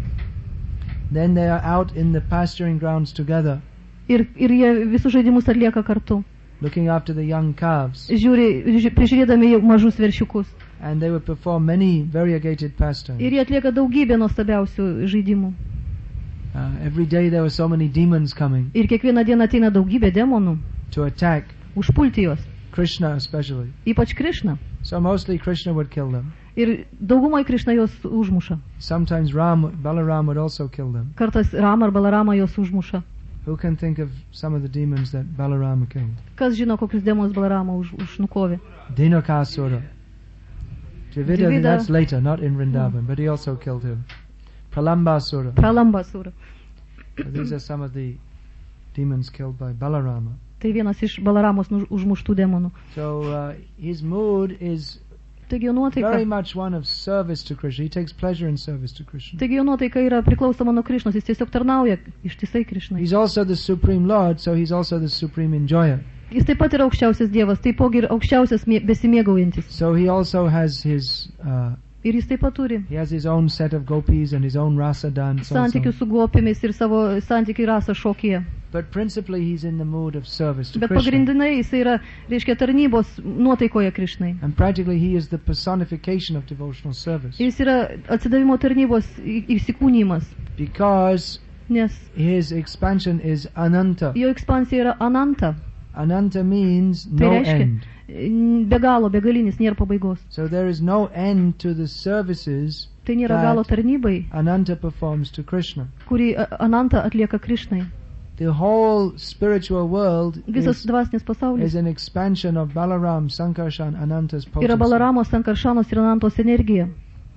Then they are out in the pasturing grounds together, Ir, ir jie visus žaidimus atlieka kartu. looking after the young calves, Žiūri, ži- prižiūrėdami jau mažus veršiukus. and they would perform many variegated pastimes. Ir jie atlieka daugybę nuostabiausių žaidimų. Uh, every day there were so many demons coming Ir kiekvieną dieną ateina daugybė demonų, to attack užpulti juos. Krishna especially. Ypač Krishna. So mostly Krishna would kill them. Ir daugumai Krishna juos užmuša. Sometimes Ram, Balaram would also kill them. Kartais Rama ar Balarama juos užmuša. Who can think of some of the demons that Balaram killed? Kas žino, kokius demonus Balarama už, užnukovė. Dinakasura. Dvivida, Dvivida. that's later, not in Vrindavan, but he also killed him. Pralambasura. Pralambasura. So these are some of the demons killed by Balarama. Tai vienas iš Balaramos nuž- užmuštų demonų. So uh, his mood is Taigi jo nuotaika, very much one of service to Krishna. He takes pleasure in service to Krishna. taigi jo nuotaika yra priklausoma nuo Krišnos, jis tiesiog tarnauja ištisai Krišnai. He's also the Supreme Lord, so he's also the Supreme Enjoyer. Jis taip pat yra aukščiausias Dievas, taipogi ir aukščiausias mė- besimėgaujantis. So he also has his uh, Ir jis taip pat turi he has his own set of gopis and his own rasa dance santykių also. su gopimis ir savo santykių rasą šokyje. But principally he's in the mood of service to Bet Krishna. pagrindinai jis yra, reiškia, tarnybos nuotaikoje Krišnai. And practically he is the personification of devotional service. Jis yra atsidavimo tarnybos į- įsikūnymas, Because nes his expansion is ananta. jo ekspansija yra ananta. Ananta means Tai no reiškia, end. n- be galo, begalinis, nėra pabaigos. So there is no end to the services Tai nėra galo that tarnybai, Ananta performs to Krishna. kurį a, Ananta atlieka Krišnai. The whole spiritual world Visas is, dvasinis pasaulis is an expansion of Balaram, Sankarshan, Ananta's yra potency. Balaramos, Sankaršanos ir Anantos energija.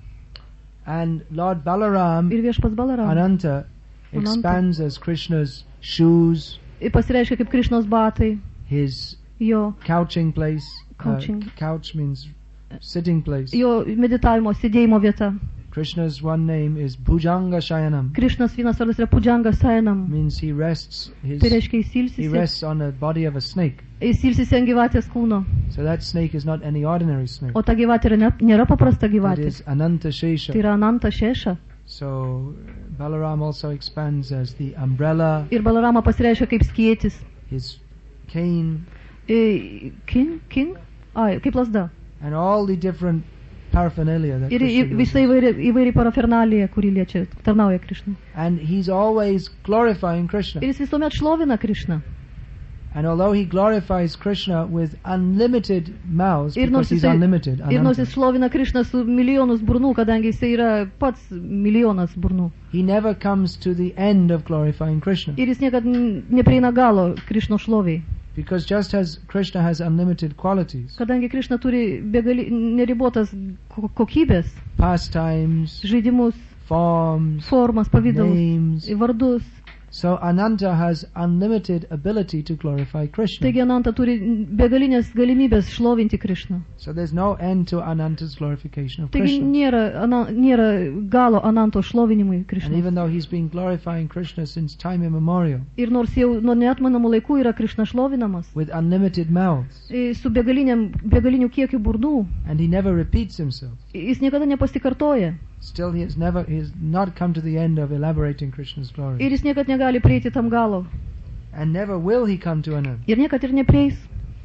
And Lord Balaram, Ir viešpas Balaram Ananta, Ananta. expands as Krishna's shoes, pasireiškia kaip Krišnos batai, his jo, couching place. Couching. Uh, couch means sitting place. jo meditavimo, sėdėjimo vieta. Krishna's one name is Bhujanga Shayanam. Krišnos vienas vardas yra Pudžanga Sainam. Means he rests his Tai reiškia he įsilsisi, rests on the body of a snake. įsilsisi ant gyvatės kūno. So that snake is not any ordinary snake. O ta gyvatė yra ne, nėra paprasta It gyvatė. is Ananta Tai Shesha. yra Ananta Šeša. So Balaram also expands as the umbrella, Ir Balarama pasireiškia kaip skėtis. his cane, E, King? King? Ai, kaip lasda. and all the different paraphernalia that Ir Krishna į- visa uses. įvairi, įvairi parafernalija, kuri liečia, tarnauja Krišnai. And he's always glorifying Krishna. Ir jis visuomet šlovina Krišną. And although he glorifies Krishna with unlimited mouths, Ir because nors he's jisai, unlimited, ir nors Ananta, jis šlovina Krišną su milijonus burnų, kadangi jis yra pats milijonas burnų. he never comes to the end of glorifying Krishna. Ir jis niekad n- neprieina galo Krišno šloviai. Because just as Krishna has unlimited qualities, Kadangi Krišna turi begali, neribotas ko- kokybės, pastimes, žaidimus, forms, formas, pavydalus, names, vardus. so Ananta has unlimited ability to glorify Krishna. Taigi Ananta turi begalinės galimybės šlovinti Krišną. So there's no end to Ananta's glorification of Taigi Krishna. nėra, ana, nėra galo Ananto šlovinimui And Krišnos. even though he's been glorifying Krishna since time immemorial, Ir nors jau nuo neatmanamų laikų yra Krišna šlovinamas, with unlimited mouths, e, su begaliniam, begaliniu kiekiu burnų, and he never repeats himself, jis niekada nepasikartoja. still he has never, he has not come to the end of elaborating Krishna's glory. Ir jis niekad negali prieiti tam galo. And never will he come to an end. Ir niekad ir neprieis.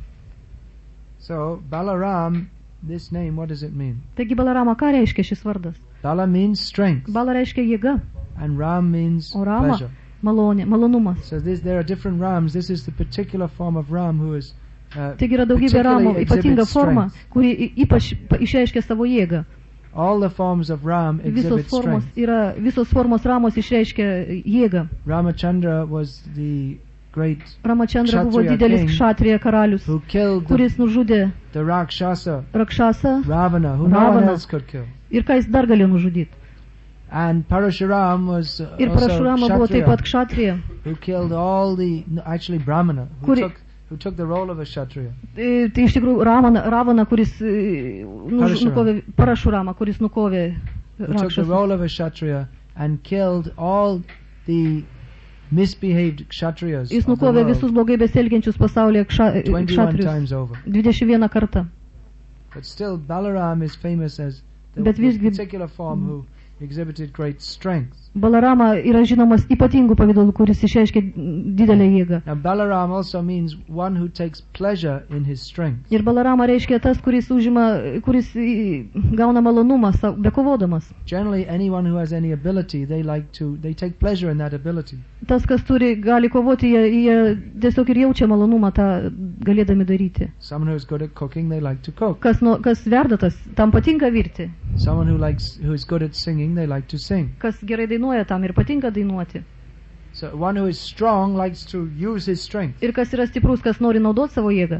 So, Balaram, this name, what does it mean? Taigi Balarama, ką reiškia šis vardas? Bala means strength, Bala reiškia jėga, and Ram means o Rama pleasure. malonė, malonumas. So this, there are different Rams. This is the particular form of Ram who is uh, Taigi yra daugybė ramų, particularly ypatinga exhibits forma, strength. kuri y- ypač pa- išreiškia savo jėgą. All the forms of Ram Visos exhibit formos, strength. yra, visos formos ramos išreiškia jėgą. Ramachandra was the great Ramachandra buvo Kshatriya didelis king kšatrija karalius, who killed the, kuris nužudė the Rakshasa, Rakšasą Ravana, who no one Ravana. else could kill. ir ką jis dar galėjo nužudyti. And Parashuram was uh, Ir also Parashurama buvo taip pat Kshatriya, kšatrija, who killed all the, no, actually Brahmana, who Kuri- took, who took the role of a Kshatriya. E, tai iš tikrųjų Ravana, Ravana kuris e, nuž, Parashurama. nukovė, Parashurama, kuris nukovė Who took the Rakšasus. role of a Kshatriya and killed all the misbehaved Kshatriyas Jis of the nukovė visus world blogai besielgiančius pasaulyje kša, twenty-one kšatrius. times over. dvidešimt vieną kartą. But still, Balaram is famous as the, Bet the visgi- particular form who exhibited great strength. Balarama yra žinomas ypatingų pavydalų, kuris išreiškia didelę jėgą. Now, Balaram also means one who takes pleasure in his strength. Ir Balarama reiškia tas, kuris užima, kuris į- gauna malonumą sa- bekovodamas. Generally, anyone who has any ability, they like to, they take pleasure in that ability. Tas, kas turi, gali kovoti, jie, jie tiesiog ir jaučia malonumą tą galėdami daryti. Someone who's good at cooking, they like to cook. Kas, nu, kas verda, tas, tam patinka virti. Someone who likes, who is good at singing, they like to sing. Kas gerai dainuoja, tam ir patinka dainuoti. So one who is strong likes to use his strength. Ir kas yra stiprus, kas nori naudoti savo jėgą.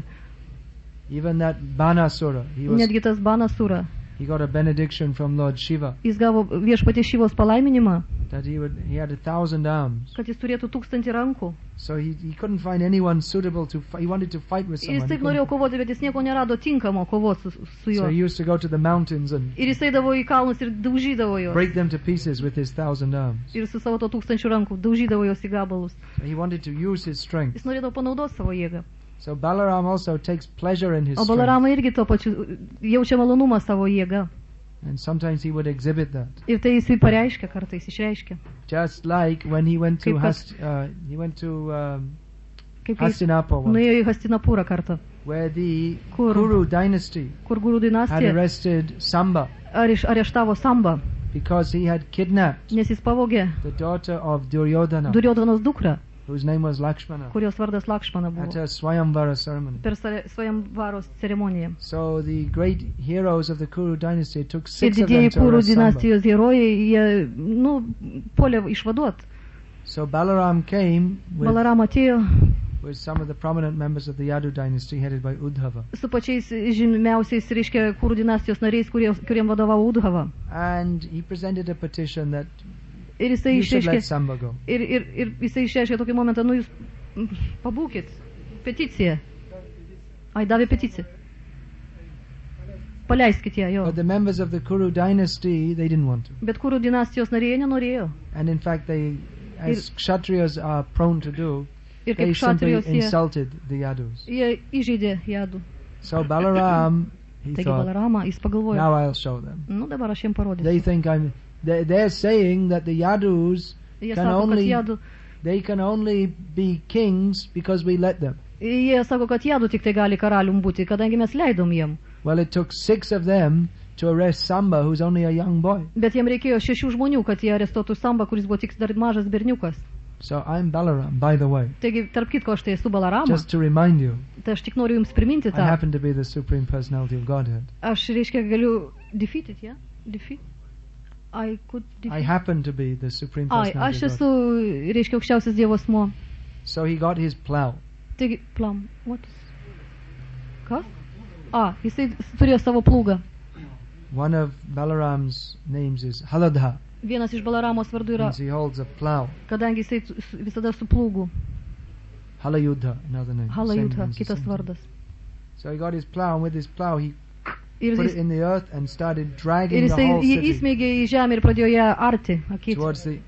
Even that Banasura, he was, Netgi tas Banasura. he got a benediction from Lord Shiva Jis gavo viešpaties Šivos palaiminimą, that he would, he had a thousand arms. kad jis turėtų tūkstantį rankų. So he, he couldn't find anyone suitable to, fi- he wanted to fight with Ir someone. jis He taip norėjo couldn't- kovoti, bet jis nieko nerado tinkamo kovoti su, su So juo. he used to go to the mountains and Ir jis eidavo į kalnus ir daužydavo juos. break them to pieces with his thousand arms. Ir su savo to tūkstančių rankų daužydavo juos į gabalus. He wanted to use his strength. Jis norėdavo panaudoti savo jėgą. So Balaram also takes pleasure in his O strength, Balarama irgi tuo pačiu jaučia malonumą savo jėgą. and sometimes he would exhibit that. Ir tai jisai pareiškia kartais, išreiškia. Just like when he went to Kaip kad- Hast, uh, he went to um, Kaip jis Hastinapur, once, nuėjo į Hastinapūrą kartą, where the Kur- Kuru dynasty kur Guru had dinastija arrested Samba ariš, areštavo Sambą, because he had kidnapped nes jis pavogė the daughter of Duryodhana, Duryodanos dukrą, whose name was Lakshmana, kurios vardas Lakšmana at buvo, a Swayamvara ceremony. per Svajamvaros ceremoniją. So the great heroes of the Kuru dynasty took Ir six of them didieji to Kūrų arrest Samba. dinastijos herojai, jie, nu, puolė išvaduot. So Balaram came with, Balaram atėjo with some of the prominent members of the Yadu dynasty headed by Udhava. su pačiais žymiausiais, reiškia, Kūrų dinastijos nariais, kurie, kuriem vadovavo Udhava. And he presented a petition that Ir jisai you should let išreiškė, Samba go. ir, ir, ir jisai išreiškė tokį momentą, nu jūs mm, pabūkit, peticiją. Ai, davė peticiją. Paleiskit ją, jo. But the members of the Kuru dynasty, they didn't want to. Bet Kūrų dinastijos nariai nenorėjo. And in fact, they, as Kshatriyas are prone to do, Ir they kaip simply šatrijos jie, insulted the Yadus. jie įžeidė jadų. So Balaram, he Taigi thought, Balarama, jis pagalvojo, now I'll show them. nu dabar aš jiems They parodysiu. think I'm, they, they're saying that the Yadus Jie can sako, kad only, jadų, they can only be kings because we let them. jie sako, kad jadų tik tai gali karalium būti, kadangi mes leidom jiem. Well, it took six of them to arrest Samba, who's only a young boy. Bet jiem reikėjo šešių žmonių, kad jie arestuotų Sambą, kuris buvo tik dar mažas berniukas. So I'm Balaram, by the way. Taigi, tarp kitko, aš tai esu Balarama. Just to remind you, Tai aš tik noriu jums priminti I tą. happen to be the Supreme Personality of Godhead. Aš, reiškia, galiu defeat it, yeah? Defeat? I could defeat. I happen to be the Supreme Ai, Personality aš of esu, Godhead. reiškia, aukščiausias Dievo asmuo. So he got his plow. Taigi, plam, what? Kas? A, jisai turėjo savo plūgą. One of Balaram's names is Haladha, Vienas iš Balaramos vardų yra, means he holds a plow. kadangi jisai tu- su- visada su plūgu. Halayudha, another name. Hala Same Jutha, means the kitas same thing. vardas. So he got his plow, and with his plow he Ir put jis, it in the earth and started ir dragging the jisai whole jį city įsmeigė į žemę ir pradėjo ją arti, akyti. towards the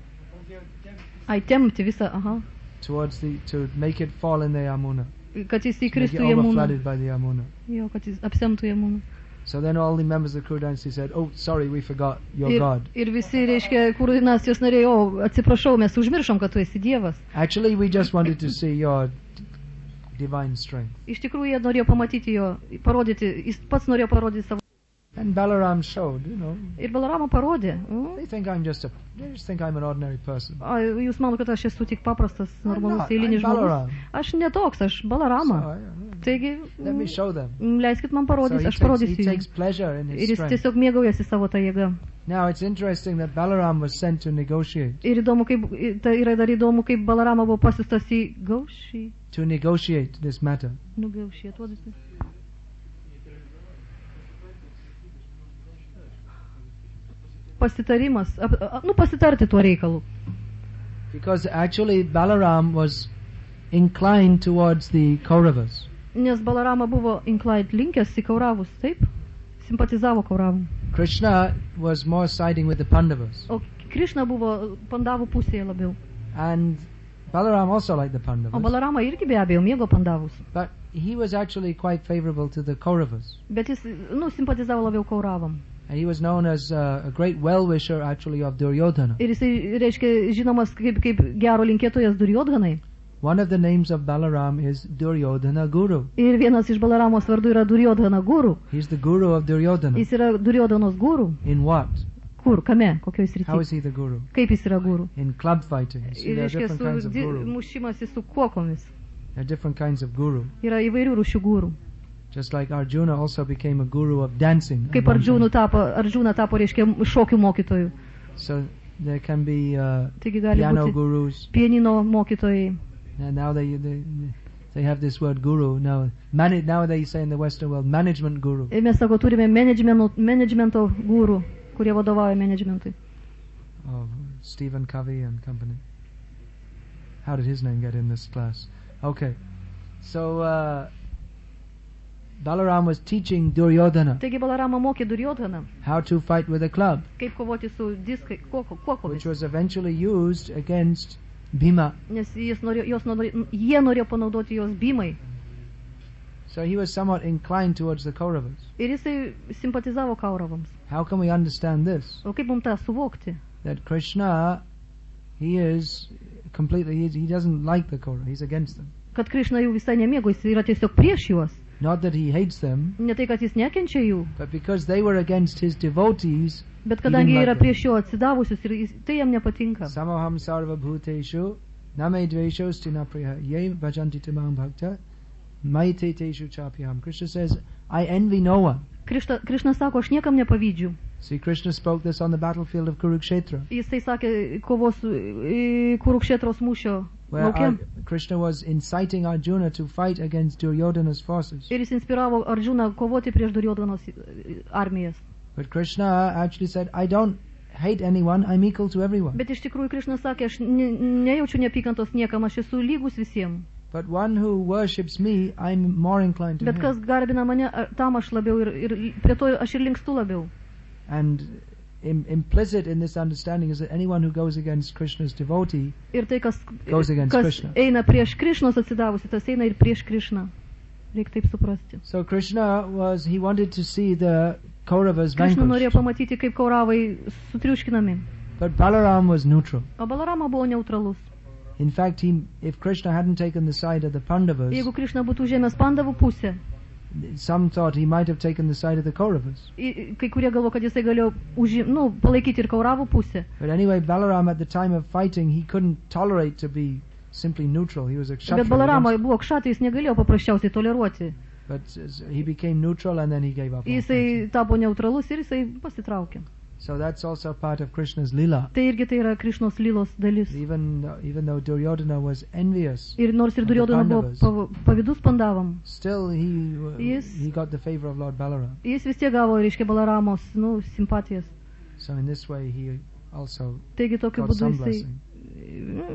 Ai, tempti visą, aha. towards the to make it fall in the Yamuna, Kad jis to make it įkristų į Jamuną. overflooded by the Yamuna. Jo, kad jis apsemtų Jamuną. So then all the members of the Kuru dynasty said, "Oh, sorry, we forgot. You're Ir, God." ir visi, reiškia, Kūrų dinastijos nariai, o, atsiprašau, mes užmiršom, kad tu esi Dievas. Actually, we just wanted to see your d- divine strength. Iš tikrųjų, jie norėjo pamatyti jo, parodyti, jis pats norėjo parodyti savo. And Balaram showed, you know, Ir Balarama parodė. Mm. they think I'm just a, they just think I'm an ordinary person. Ai, jūs mano, kad aš esu tik paprastas, I'm normalus, not, eilinis I'm žmogus. Balaram. Aš netoks, aš So, Balarama. I- Taigi, let me show them. mm, leiskit man So parodyti, he aš takes, he parodysiu takes jums. pleasure in Ir his jis strength. tiesiog mėgaujasi savo tą jėgą. Now it's interesting that Balaram was sent to negotiate, Ir įdomu, kaip, tai yra dar įdomu, kaip Balarama buvo pasiustas į Gaušį. to negotiate this matter. Nu, Gaušį, atvodasi. Pasitarimas, ap, a, nu pasitarti tuo reikalu. Because actually Balaram was inclined towards the Kauravas. Nes Balarama buvo inclined linkęs į Kauravus, taip? Simpatizavo Kauravam. Krishna was more siding with the Pandavas. O Krišna buvo Pandavų pusėje labiau. And Balaram also liked the O Pandavas. Balarama irgi be abejo mėgo Pandavus. But he was actually quite favorable to the Kauravas. Bet jis, nu, simpatizavo labiau Kauravam. And he was known as uh, a great well-wisher actually of Duryodhana. Ir jisai, reiškia, žinomas kaip, kaip gero linkėtojas Duryodhanai. One of the names of Balaram is Duryodhana Guru. Ir vienas iš Balaramos vardų yra Duryodhana guru. He's the guru of Duryodhana. Jis yra Duryodhanos guru. In what? Kur, kame, kokioj How srity? is he the guru? Kaip jis yra guru? In club fighting. You see, Ir there are reiškia, different kinds su of di, guru. mušimasi su kuokomis. There are different kinds of guru. Yra įvairių rūšių gūrų. Just like Arjuna also became a guru of dancing. at Kaip one Arjūna time. tapo, Arjūna tapo, reiškia, šokių mokytojų. So there can be uh, Taigi gali piano būti gurus. pianino mokytojai. And now they, they they have this word guru. Now, man, now they say in the Western world, management guru. Ir mes, sako, turime managemento, managemento gūrų, kurie vadovauja managementui. Of Stephen Covey and company. How did his name get in this class? Okay. So, uh, Balaram was teaching Duryodhana Taigi Balarama mokė Duryodhaną, how to fight with a club, kaip kovoti su diskai, kuoko, kuokomis. which was eventually used against Bhima. Nes jis norėjo, jos norėjo, jie norėjo panaudoti jos bimai. So he was somewhat inclined towards the Kauravas. Ir jisai simpatizavo Kauravams. How can we understand this? O kaip mums tą suvokti? That Krishna, he is completely, he, he doesn't like the Kauravas, he's against them. Kad Krishna jų visai nemėgo, jis yra tiesiog prieš juos. Not that he hates them, Ne tai, kad jis nekenčia jų, but because they were against his devotees, bet he kadangi didn't jie yra like them. prieš jo atsidavusius ir jis, tai jam nepatinka. Samoham sarva bhuteshu, name dvesho stinapriya, ye bhajanti tamam bhakta, maite teshu chapyam. Krishna says, I envy no one. Krishna, Krishna sako, aš niekam nepavydžiu. See, Krishna spoke this on the battlefield of Kurukshetra, Jisai sakė kovos e, Kurukšetros mūšio where lauke. Ar- Krishna was inciting Arjuna to fight against Duryodhana's forces. Ir jis inspiravo Arjuną kovoti prieš Duryodanos e, armijas. But Krishna actually said, I don't hate anyone, I'm equal to everyone. Bet iš tikrųjų Krishna sakė, aš ne, nejaučiu neapykantos niekam, aš esu lygus visiems. But one who worships me, I'm more inclined to Bet kas him. garbina mane, a- tam aš labiau ir, ir prie to aš ir linkstu labiau. And im- implicit in this understanding is that anyone who goes against Krishna's devotee, Ir tai, kas, Goes against kas Krishna. eina prieš Krishnos atsidavusi, tas eina ir prieš Krishną. Reikia taip suprasti. so Krishna was, he wanted to see the Kauravas Krishna norėjo vanquished. pamatyti, kaip Kauravai sutriuškinami. But Balaram was neutral. O Balarama buvo neutralus. In fact, he, if Krishna hadn't taken the side of the Pandavas, Jeigu Krishna būtų užėmęs Pandavų pusę, some thought he might have taken the side of the Kauravas. i- kai kurie galvo, kad jisai galėjo užim, nu, palaikyti ir Kauravų pusę. But anyway, Balaram at the time of fighting, he couldn't tolerate to be simply neutral. He was a Bet kshatriya. Balarama against- buvo kšatai, jis negalėjo paprasčiausiai toleruoti. But uh, he became neutral and then he gave up. all Jisai fighting. tapo neutralus ir jisai pasitraukė. So that's also part of Krishna's lila. Tai irgi tai yra Krišnos lylos dalis. Even even though Duryodhana was envious, Ir nors ir Of the Duryodhana buvo Pandavas. pav- pavydus Pandavam, still he uh, Yes. he got the favor of Lord Balaram. jis vis tiek gavo, reiškia, Balaramos, nu, simpatijas. So in this way, he also Taigi tokiu got būdu some jisai, blessing.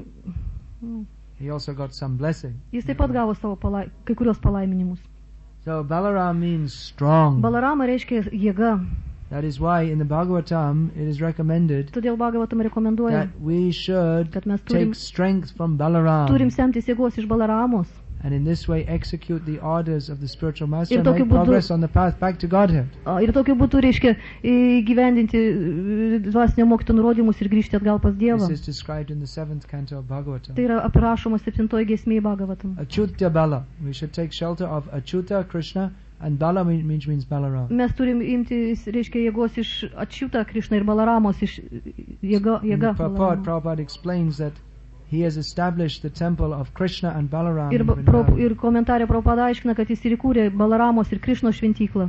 nu, He also got some blessing. jis taip pat gavo savo palai, kai kurios palaiminimus. So Balaram means strong. Balarama reiškia jėga. That is why in the Bhagavatam it is recommended Todėl Bhagavatam rekomenduoja, that we should kad mes turim, take strength from Balaram, turim semtis jėgos iš Balaramos. and in this way execute the orders of the spiritual master Ir and tokiu make būdu- progress on the path back to Godhead. A, Ir tokiu būdu reiškia įgyvendinti e, dvasinio mokyto nurodymus ir grįžti atgal pas Dievą. This is described in the seventh canto of Bhagavatam. Tai yra aprašoma septintoji giesmė Bhagavatam. Achyuta Bala. We should take shelter of Achyuta Krishna, and Bala mean- means means Balaram. Mes turim imti, reiškia, jėgos iš Ačiuta Krišna ir Balaramos, iš jėga, In jėga the Prabhupada, Balaramo. Prabhupada explains that he has established the temple of Krishna and Balaram Ir, in ba- pro, Vrindavan. ir komentarė Prabhupada aiškina, kad jis ir įkūrė Balaramos ir Krišnos šventyklą.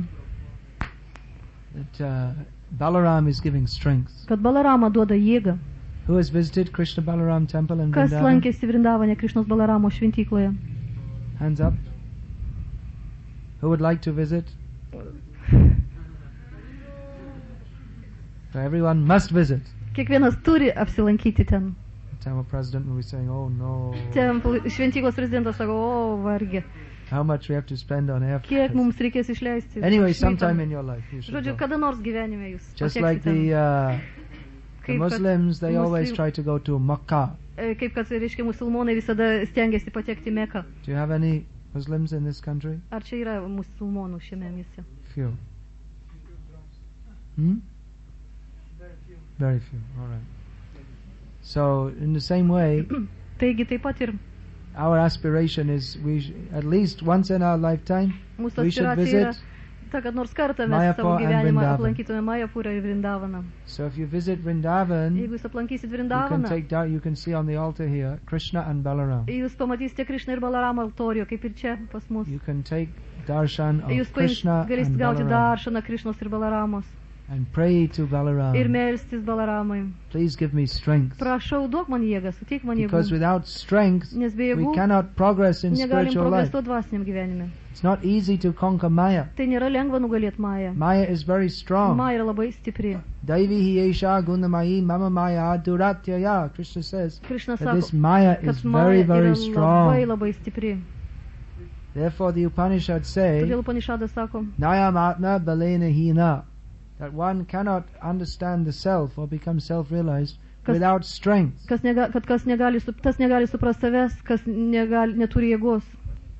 That uh, Balaram is giving strength. Kad Balarama duoda jėgą. Who has visited Krishna Balaram temple in Kas Vrindavan? lankėsi Vrindavane Krišnos Balaramo šventykloje? Hands up. Who would like to visit? So everyone must visit. Kiekvienas turi apsilankyti ten. The temple president will be saying, "Oh no, Templ, šventyklos prezidentas sako, o vargė, how much we have to spend on kiek airfares." mums reikės išleisti. Anyway, Šmeitam. sometime in your life you should Žodžiu, go. kada nors gyvenime jūs Just pateksit like ten. the uh, the Kaip kad Muslims, they always Muslim- try to go to Makkah. E, Kaip kad, reiškia, musulmonai visada stengiasi patekti į Meką. Do you have any Muslims in this country? Ar čia yra musulmonų šiame mieste? Few. Hmm? Very few. All right. So, in the same way, Taigi taip pat ir our aspiration is we sh- at least once in our lifetime mūsų we should aspiracija yra visit. ta, kad nors kartą mes Mayapur savo and gyvenimą Vrindavan. aplankytume Majapurą ir Vrindavaną. So, if you visit Vrindavan, Jeigu jūs aplankysit you can Vrindavaną, take down. You can see on the altar here Krishna and Balaram. jūs pamatysite Krišną ir Balaramo altorių, kaip ir čia pas mus. You can take darshan of Jūs paims- Krishna galėsit and gauti Balaram daršaną Krišnos ir Balaramos and pray to ir Balaram. melstis Balaramai. Please give me strength, Prašau, duok man jėgą, suteik man because jėgų, without strength nes be we jėgų cannot progress in negalim spiritual life. progresuoti dvasiniam gyvenime. It's not easy to conquer Maya. Tai nėra lengva nugalėti Mają. Maya is very strong. Maja yra labai stipri. Daivi hi esha gunamayi mama Maya duratyaya. Krishna says Krishna that this sako, Maya kad is Maja very, yra very labai strong. labai stipri. Therefore, the Upanishads say, Todėl Upanishadas sako, Nayam atma balena hina, that one cannot understand the self or become self-realized Kas- without strength. kas nega, kad kas negali, sup- tas negali suprasti savęs, kas negali, neturi jėgos.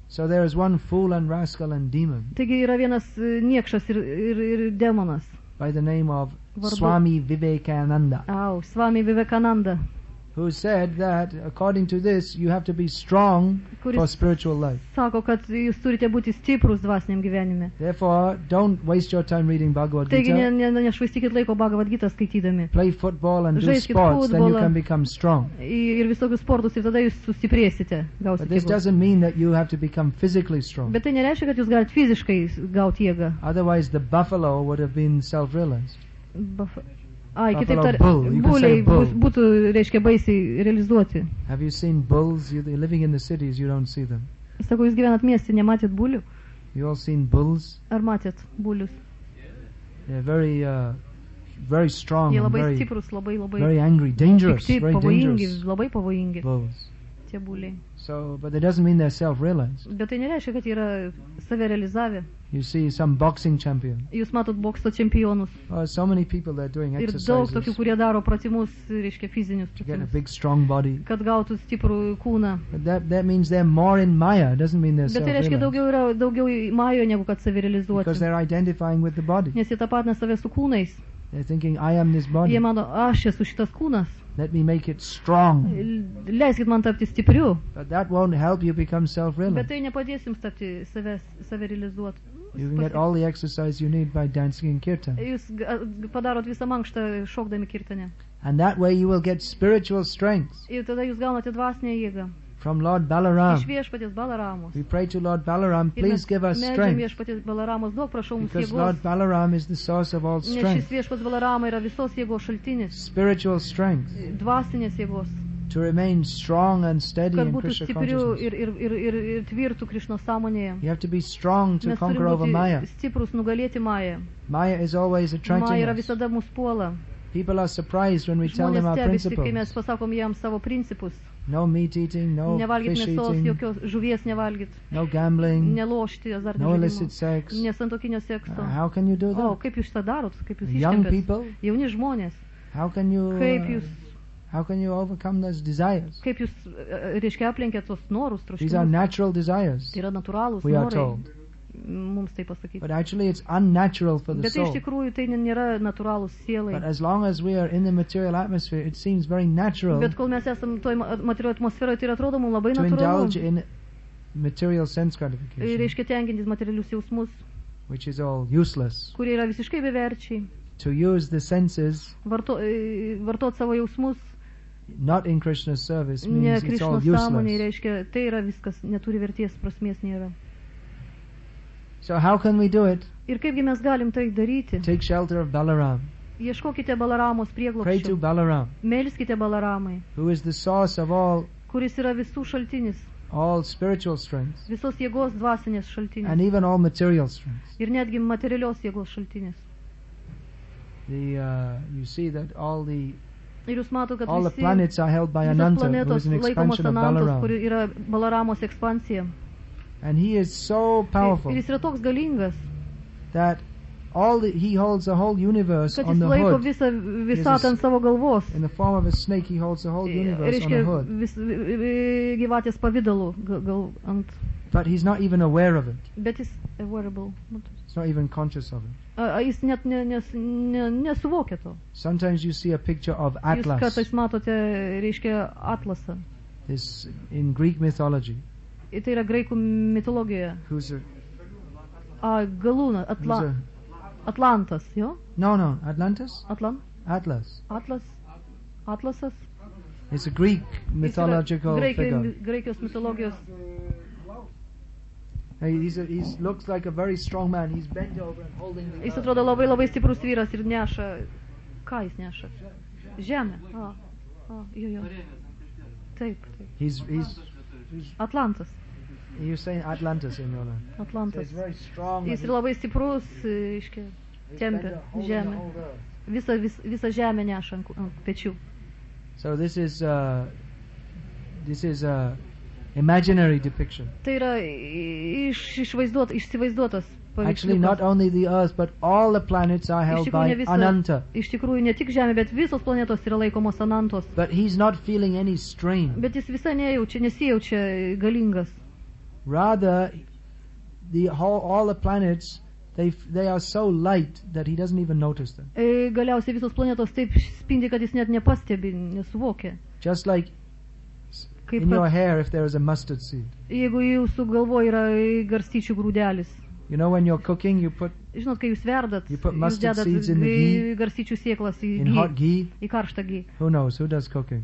So there is one fool and rascal and demon Taigi yra vienas e, niekšas ir, ir, ir demonas. by the name of Vardu- Swami Vivekananda, Au, Swami Vivekananda, who said that according to this you have to be strong Kuris- for spiritual life. sako, kad jūs turite būti stiprus dvasiniam gyvenime. Therefore, don't waste your time reading Bhagavad Taigi ne, Gita. ne, nešvaistykit laiko Bhagavad Gita skaitydami. Play football and do Žaiskit sports, then you futbolą. can become strong. Ir visokius sportus ir tada jūs sustiprėsite, But gausite this jėgos. doesn't mean that you have to become physically strong. Bet tai nereiškia, kad jūs galite fiziškai gauti jėgą. Otherwise, the buffalo would have been self-realized. Baf- Ai, Buffalo kitaip tariant, bull, you can say buliai bull. bus- būtų, reiškia, baisiai realizuoti. Have you seen bulls? You're living in the cities, you don't see them. Sako, jūs gyvenat mieste, nematėt bulių? You all seen bulls? Ar matėt bulius? They're very, uh, very strong, Jie and labai very, stiprus, labai, labai very angry, dangerous, pikti, very pavojingi, dangerous labai pavojingi bulls. tie buliai. So, but that doesn't mean they're self-realized. Bet tai nereiškia, kad jie yra save realizavę. You see some boxing champion. Jūs matot bokso čempionus. Oh, so many people that are doing Ir daug tokių, exercises kurie daro pratimus, reiškia, fizinius to get a pratimus, big, strong body. kad gautų stiprų kūną. But that that means they're more in Maya. It doesn't mean they're Bet tai reiškia, self-realized. daugiau yra daugiau majo negu kad save Because realizuoti. they're identifying with the body. Nes jie tapatina save su kūnais. They're thinking, I am this body. Jie mano, aš esu šitas kūnas. Let me make it strong. Leiskit man tapti stipriu. But that won't help you become Bet self-realized. tai nepadės jums tapti save, save realizuoti. You can get all the exercise you need by dancing in kirtan. Jūs ga- padarot visą mankštą šokdami kirtane. And that way you will get spiritual strength Ir tada jūs gaunate dvasinę jėgą. from Lord Iš Balaram. viešpatės Balaramos. We pray to Lord Balaram, Ir mes please give us meldžiam strength. viešpatės Balaramos, duok prašau mums Because jėgos. Lord Balaram is the source of all Nes šis strength. viešpats Balarama yra visos jėgos šaltinis. Spiritual strength. Dvasinės jėgos. To remain strong and steady Kad in būtų Krishna stipriu consciousness. ir, ir, ir, ir, ir tvirtų Krišnos sąmonėje. You have to be strong to Mes conquer turime over Maya. būti stiprus nugalėti Mają. Maya is always Maja attracting yra us. visada mūsų puola. People are surprised when we tell them Žmonės our stebisi, kai mes principles. pasakom jam savo principus. No meat eating, no Nevalgyt fish mėsos, eating, jokios žuvies nevalgyt. no gambling, Nelošti no azartinių illicit žaidimų. sex. Nesantokinio sekso. Uh, How can you do O, that? kaip jūs tą darot, kaip jūs Young ištempėt? people, Jauni žmonės, how can you kaip uh, jūs, how can you overcome those desires? kaip jūs, e, reiškia, aplenkėt tos norus, These are troškimus. natural desires, Tai yra natūralūs we are norai, told. mums tai pasakyti. But actually it's unnatural for the Bet tai iš soul. tikrųjų tai ne- nėra natūralūs sielai. But as long as we are in the material atmosphere, it seems very natural Bet kol mes esam toj ma- materialioj atmosferoje, tai atrodo mums labai to indulge natūralu. in material sense Tai gratification, reiškia tenkintis materialius jausmus, which is all useless. kurie yra visiškai beverčiai. To use the senses Varto, e, vartot savo jausmus, not in Krishna's service ne means it's all Krišnos sąmonė, useless. reiškia, tai yra viskas, neturi verties, prasmės nėra. So how can we do it? Ir kaipgi mes galim tai daryti? Take shelter of Balaram. Ieškokite Balaramos Pray to prieglobsčio. Balaram, Melskite Balaramai, who is the source of all kuris yra visų šaltinis, all spiritual strength visos jėgos dvasinės and šaltinis even all material strength. ir netgi materialios jėgos šaltinis. The uh, you see that all the Ir jūs mato, kad all the visi, planets are held by visos Ananta, who planetos is an laikomos expansion of Anantos, kuri Balaram, yra Balaramos ekspansija. and he is so Ir, powerful ir jis yra toks galingas, that all the, he holds the whole universe kad on jis the laiko hood. visą visatą ant savo galvos. In the form of a snake, he holds the whole universe on the Reiškia, hood. vis, vi- vi- gyvatės pavydalu, gal, gal ant, But he's not even aware of it. bet jis wearable. He's not even conscious of it. A, a, jis net ne, nes, ne, nesuvokia to. Sometimes you see a picture of Jūs Atlas, kartais matote, reiškia, atlasą. this in Greek mythology, Ir tai yra graikų mitologijoje. who's a, A, galūna, who's atla, a Atlantas, jo? no, no, Atlantis? Atlan, Atlas. Atlas, Atlasas. It's a Greek Jis yra mythological graikai, figure. Graikijos mitologijos. Hey, he's a, he's looks like a very strong man. He's bent over and holding the Jis earth. atrodo labai labai stiprus vyras ir neša. Ką jis neša? Žemę. A, a, jo, jo. Taip, taip. He's he's, he's Atlantas. you're saying Atlantis in your land. So Atlantas. he's very strong. Jis and yra labai stiprus, reiškia, he's tempia bent over holding the žemę. whole earth. Visą, vis, visą žemę neša ant, ant pečių. So this is uh, this is a imaginary depiction. Tai yra iš, išvaizduot, išsivaizduotas Actually, not paveiksliukas. only the Earth, but all the planets are Iš held tikrųjų, by ne visa, Ananta. iš tikrųjų ne tik Žemė, bet visos planetos yra laikomos Anantos. But he's not feeling any strain. Bet jis visai nejaučia, nesijaučia galingas. Rather, the whole, all the planets, they they are so light that he doesn't even notice them. E, galiausiai visos planetos taip spindi, kad jis net nepastebi, nesuvokia. Just like Kaip in your kad, hair, if there is a mustard seed. jeigu jūsų galvoje yra garstyčių grūdelis. You know, when you're cooking, you put Žinot, kai jūs verdat, You put jūs mustard dedat seeds in the gy- garstyčių sėklas į, in gy, hot ghee. į karštą gy. Who knows? Who does cooking?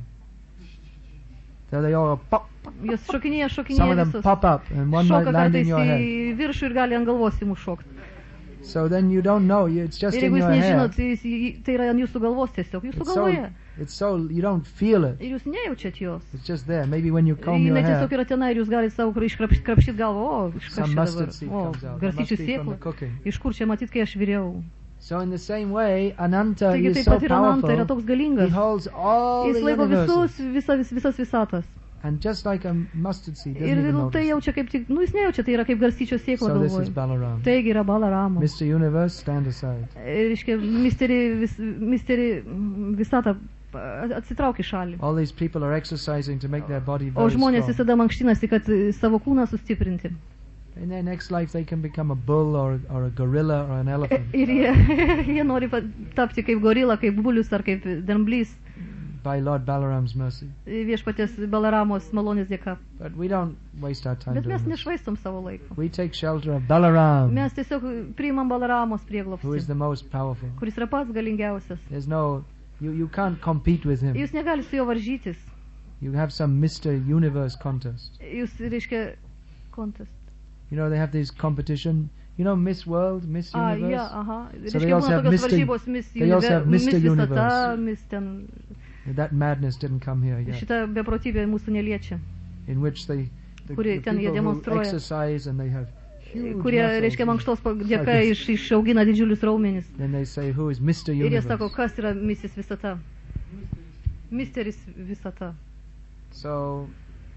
So they all pop. Jos šokinėja, Some of šokinėja them visos. pop up, and one might Šoka land in kartais your head. į viršų ir gali ant galvos įmušokti. So then you don't know. you- It's just Ir in jeigu your jūs hair. nežinot, tai, jis- tai yra ant jūsų galvos tiesiog, jūsų It's so, galvoje. it's so you don't feel it. Ir jūs nejaučiat jos. It's just there. Maybe when you comb your Jinai hair, tiesiog yra tenai ir jūs galite savo iškrapštyti galvą, o, iš kas some čia mustard dabar, seed o, comes out. That must garstyčių be from the sėkla. cooking. Iš kur čia matyt, kai aš viriau. So in the same way, Ananta Taigi is taip so pat ir Ananta yra powerful. toks He galingas. holds all Jis the laiko visus, universes, visa, vis, visas visatas. and just like a mustard seed, doesn't Ir even nu, tai notice. jaučia kaip tik, nu jis nejaučia, tai yra kaip garstyčios sėkla So this is galvoje. Balaram. Taigi yra Balaramas. Mister Universe, stand aside. Reiškia, misteri, vis, misteri visatą atsitrauk į šalį. All these people are exercising to make their body O very žmonės strong. visada mankštinasi, kad e, savo kūną sustiprinti. In their next life, they can become a bull or, or a gorilla or an elephant Ir jie, jie nori pa- tapti kaip gorila, kaip bulius ar kaip dramblys by Lord Balaram's mercy. viešpaties Balaramos malonės dėka. But we don't waste our time Bet mes doing this. nešvaistom savo laiko. We take shelter of Balaram, Mes tiesiog priimam Balaramos who is prieglobstį, the most powerful. kuris yra pats galingiausias. There's no, you, you can't compete with him. Jūs negali su juo varžytis. You have some Mister Universe contest. Jūs, reiškia, contest. You know, they have this competition. You know, Miss World, Miss A, Universe? ja, aha. So they Reiškia, also būna have tokios Mister varžybos, Miss they also have Miss Mister visata, Universe. Miss ten. That madness didn't come here yet. Šita beprotybė mūsų neliečia. In which they, the, Kuri the ten jie people who demonstruoja. exercise and they have huge Kurie, muscles reiškia, and- mankštos pa- dėka Like iš, išaugina didžiulius raumenis. Then they say, who is Mister Ir jie Universe? sako, kas yra Missis Visata? Misteris Visata. So,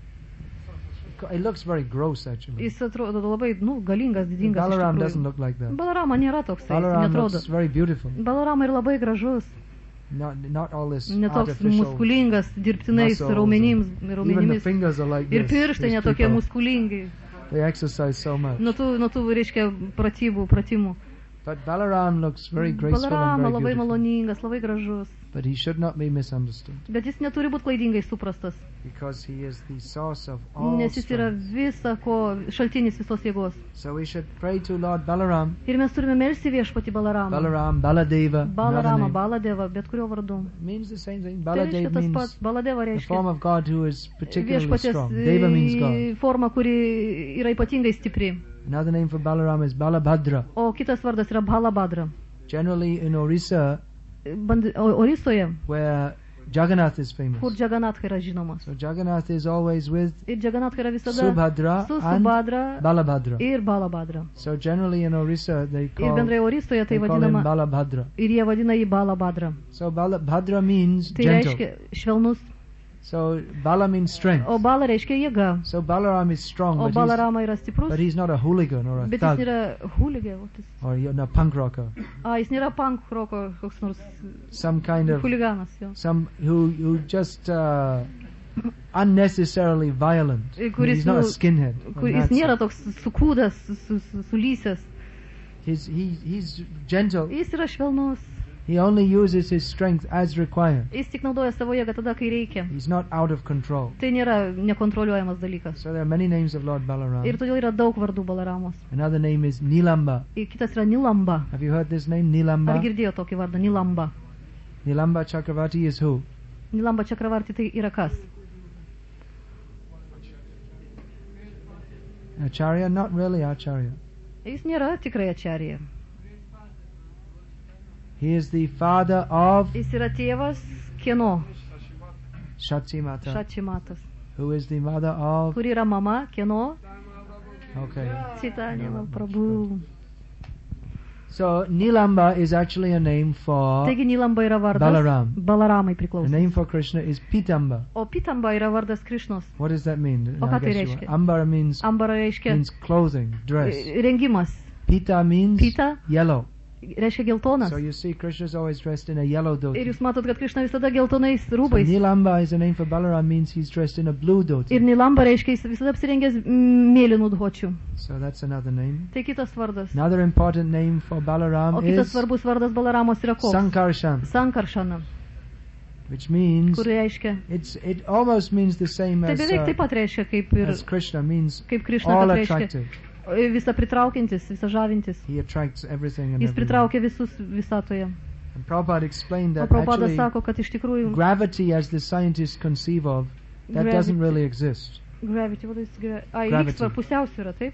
it looks very gross actually. Jis atrodo labai, nu, galingas, didingas. iš Balaram tikrųjų. doesn't look like that. Balarama nėra toksai, jis Balaram netrodo. looks very beautiful. Balarama yra labai gražus, Not, not all this netoks artificial muskulingas, dirbtinais muscles raumenims, and- Even the raumenimis. fingers are like Ir this. pirštai These netokie people, muskulingi. they exercise so much. Nuo tų, nuo tų, reiškia, pratybų, pratimų. But Balaram looks very graceful and Balarama very labai beautiful. maloningas, labai gražus. But he should not be misunderstood Bet jis neturi būti klaidingai suprastas, because he is the source of all nes jis yra strength. visa ko, šaltinis visos jėgos. So we should pray to Lord Balaram, Ir mes turime melsti viešpatį Balaramą. Balaram, Baladeva, another Balarama, name. Baladeva, bet kurio vardu. Means the same thing. Tai reiškia Baladev tas means pats, Baladeva the reiškia form of God who is particularly viešpatės strong. Deva means God. e, forma, kuri yra ypatingai stipri. Another name for Balaram is Balabhadra. O kitas vardas yra Balabhadra. Generally in Orissa, Band, o, Orisoje, where Jagannath is famous. kur Džaganatha yra žinomas. So Jagannath is always with Ir Džaganatha yra visada Subhadra su and Subhadra Balabhadra. ir Balabhadra. So generally in Orissa they Ir call, bendrai Orisoje tai they call him vadinama, Balabhadra. ir jie vadina jį Balabhadra. So Balabhadra means Tai gentle. reiškia švelnus, So Bala means strength. o Bala reiškia jėga. So Balaram is strong, O but he's, Balarama yra stiprus, but he's not a hooligan or a bet jis thug nėra huligė. or you know, punk rocker. A, jis nėra punk roko koks nors Some kind of huliganas. Jo. some who who just uh, unnecessarily violent. I mean, Kuris, he's not a nu, skinhead. or Kur jis Nazi. nėra toks sukūdas, su, su, sulysęs. He's he he's gentle. Jis yra švelnus. He only uses his strength as required. Jis tik naudoja savo jėgą tada, kai reikia. He's not out of control. Tai nėra nekontroliuojamas dalykas. So there are many names of Lord Ir Balaram. todėl yra daug vardų Balaramos. Another name is Nilamba. Ir kitas yra Nilamba. Have you heard this name, Ar Nilamba? girdėjo tokį vardą? Nilamba. Nilamba Chakravarti is who? Nilamba Čakravarti tai yra kas? Acharya? Not really Acharya. Jis nėra tikrai ačarija. He is the father of Jis yra tėvas kieno? Shachimata, Šačimatas. who is the mother of... Kur yra mama? Kieno? Okay. Citanėma Prabhu. So Nilamba is actually a name for... Taigi Nilamba yra vardas. Balaram. Balaramai The priklauso. name for Krishna is Pitamba. O Pitamba yra vardas Krišnos. What does that mean? O I ką tai guess you- reiškia? Ambara means Ambara reiškia means clothing, dress. e, rengimas. Pita means Pita? yellow. reiškia geltonas. So you see, Krishna is always dressed in a yellow Ir dhoti. jūs matot, kad Krishna visada geltonais So rūbais. Nilamba is a name for Balaram, means he's dressed in a blue dhoti. Ir Nilamba reiškia, jis visada apsirengęs mm, mėlynų dhočių. So that's another name. Tai kitas vardas. Another important name for O Balaram kitas is svarbus vardas Balaramos yra koks? Sankarshan, Sankaršana, which means kur reiškia. it's it almost means the same Tai as, beveik uh, taip pat reiškia, kaip ir as Krishna, means kaip Krishna, all kad reiškia attractive. visą pritraukiantis, visą žavintis. He attracts everything and Jis everyone. pritraukia visus visatoje. And Prabhupada explained O that Prabhupada actually sako, kad iš tikrųjų gravity, as the scientists conceive of, that Gravity. doesn't really exist. gravity, what is gra ai, Gravity. lygsvara, pusiausvyra, taip?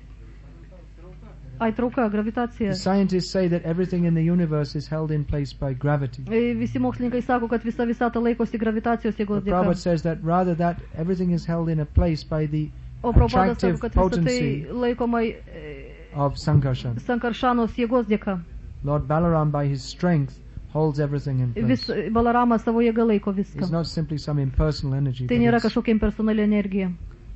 Ai, trauka, gravitacija. The scientists say that everything in the universe is held in place by gravity. E, Visi mokslininkai sako, kad visa visata laikosi gravitacijos jėgos But Prabhupada dėka. says that rather that everything is held in a place by the O Prabhupada attractive sako, kad visą tai potency laikoma e, of Sankarshan. Sankaršanos jėgos dėka. Lord Balaram, by his strength, holds everything in Vis, place. Balaramas savo jėga laiko viską. It's not simply some impersonal energy. Tai but nėra it's- kažkokia impersonali energija.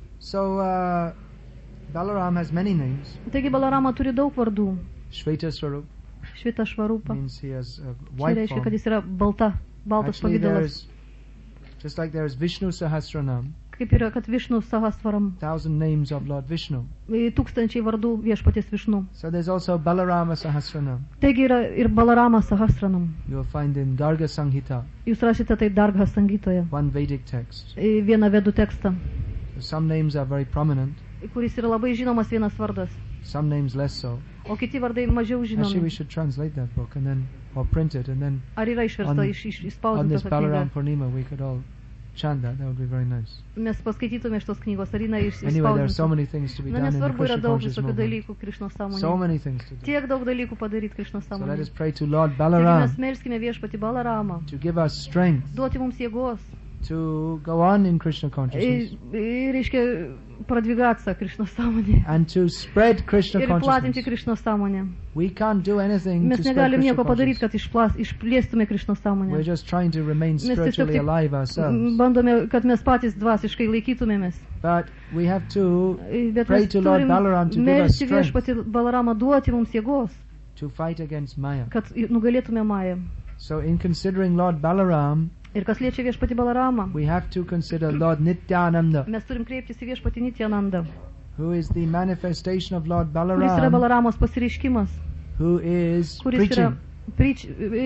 So uh, Balaram has many names. Taigi Balarama turi daug vardų. Shveta Swarup Švita švarupa. means he has a Tai white reiškia, kad form. jis yra balta, baltas Actually, pavidalas. there's just like there is Vishnu Sahasranam, Kaip yra, kad Višnu Sahasvaram. thousand names of Lord Vishnu. E, Tūkstančiai vardų viešpaties Višnu. So there's also Balarama Sahasranam. Taigi yra ir Balarama Sahasranam. You'll find in Garga Sanghita, Jūs rašite tai Darga Sangitoje. one Vedic text. E, Vieną vedų tekstą, So some names are very prominent, kuris yra labai žinomas vienas vardas, some names less so. o kiti vardai mažiau Actually, we žinomi. should translate that book and then, or print it, and then Ar yra išversta, on- iš, iš, on išspausdinta this ta Balaram knyga? Purnima we could all chant that. That would be very nice. Mes paskaitytume šitos knygos, ar jinai iš, Anyway, there are so išspausdinta. many things to be Na, done in the nesvarbu, yra Krishna daug conscious visokių movement. dalykų Krišnos So sąmonėje. many things to do. Tiek daug dalykų padaryti Krišnos So let us sąmonėje. pray to Lord Taigi Balaram mes melskime viešpati Balaramą, to give us strength duoti mums jėgos. to go on in Krishna Ir, consciousness ir reiškia pradvigatsa Krišnos sąmonė. and to spread Krishna Ir platinti consciousness. Krišnos sąmonę. We can't do anything Mes to spread negalim Krishna nieko padaryti, consciousness. kad išplas, išplėstume Krišnos We're sąmonę. just trying to remain Mes tiesiog spiritually tik alive ourselves. bandome, kad mes patys dvasiškai laikytumėmės. But we have to Bet pray mes to Lord turim Balaram to give us melsti strength viešpati Balaramą duoti mums jėgos, to fight against Maya. kad nugalėtume Mają. So in considering Lord Balaram, Ir kas liečia viešpati Balaramą, we have to consider Lord Nityananda, mes turim kreiptis į viešpati Nityanandą, who is the manifestation of Lord kuris yra Balaram, Balaramos pasireiškimas, who is kuris yra preaching, preach,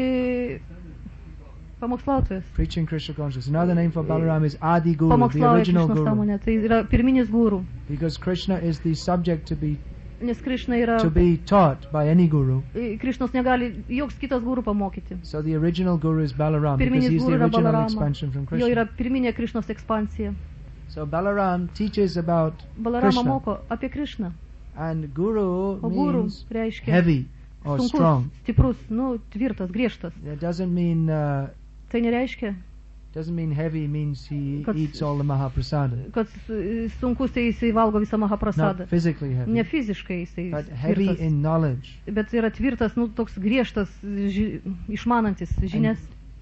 e, pamokslautojas. preaching Krishna consciousness. Another name for Balaram is Adi Guru, the Pamokslauja original Krišnos Guru, sąmonę. Tai yra pirminis gūrų, because Krishna is the subject to be nes Krišna yra, to be taught by any guru. e, Krišnos negali joks kitas gūrų pamokyti. So the original Guru is Balaram, because Pirminis he's the gūrų yra original Balarama. expansion from Jo yra Krishna. pirminė Krišnos ekspansija. So Balaram teaches about Balarama Krishna, moko apie Krišną, and Guru o gūrų means reiškia heavy or sunkus, strong. stiprus, nu, tvirtas, griežtas. It doesn't mean uh, Tai nereiškia, doesn't mean heavy means he Kad- eats all the Mahaprasada. kad e, sunkus tai jisai valgo visą Mahaprasadą. Not physically heavy, Ne fiziškai jisai but heavy tvirtas, in knowledge. bet yra tvirtas, nu, toks griežtas, ži, išmanantis žinias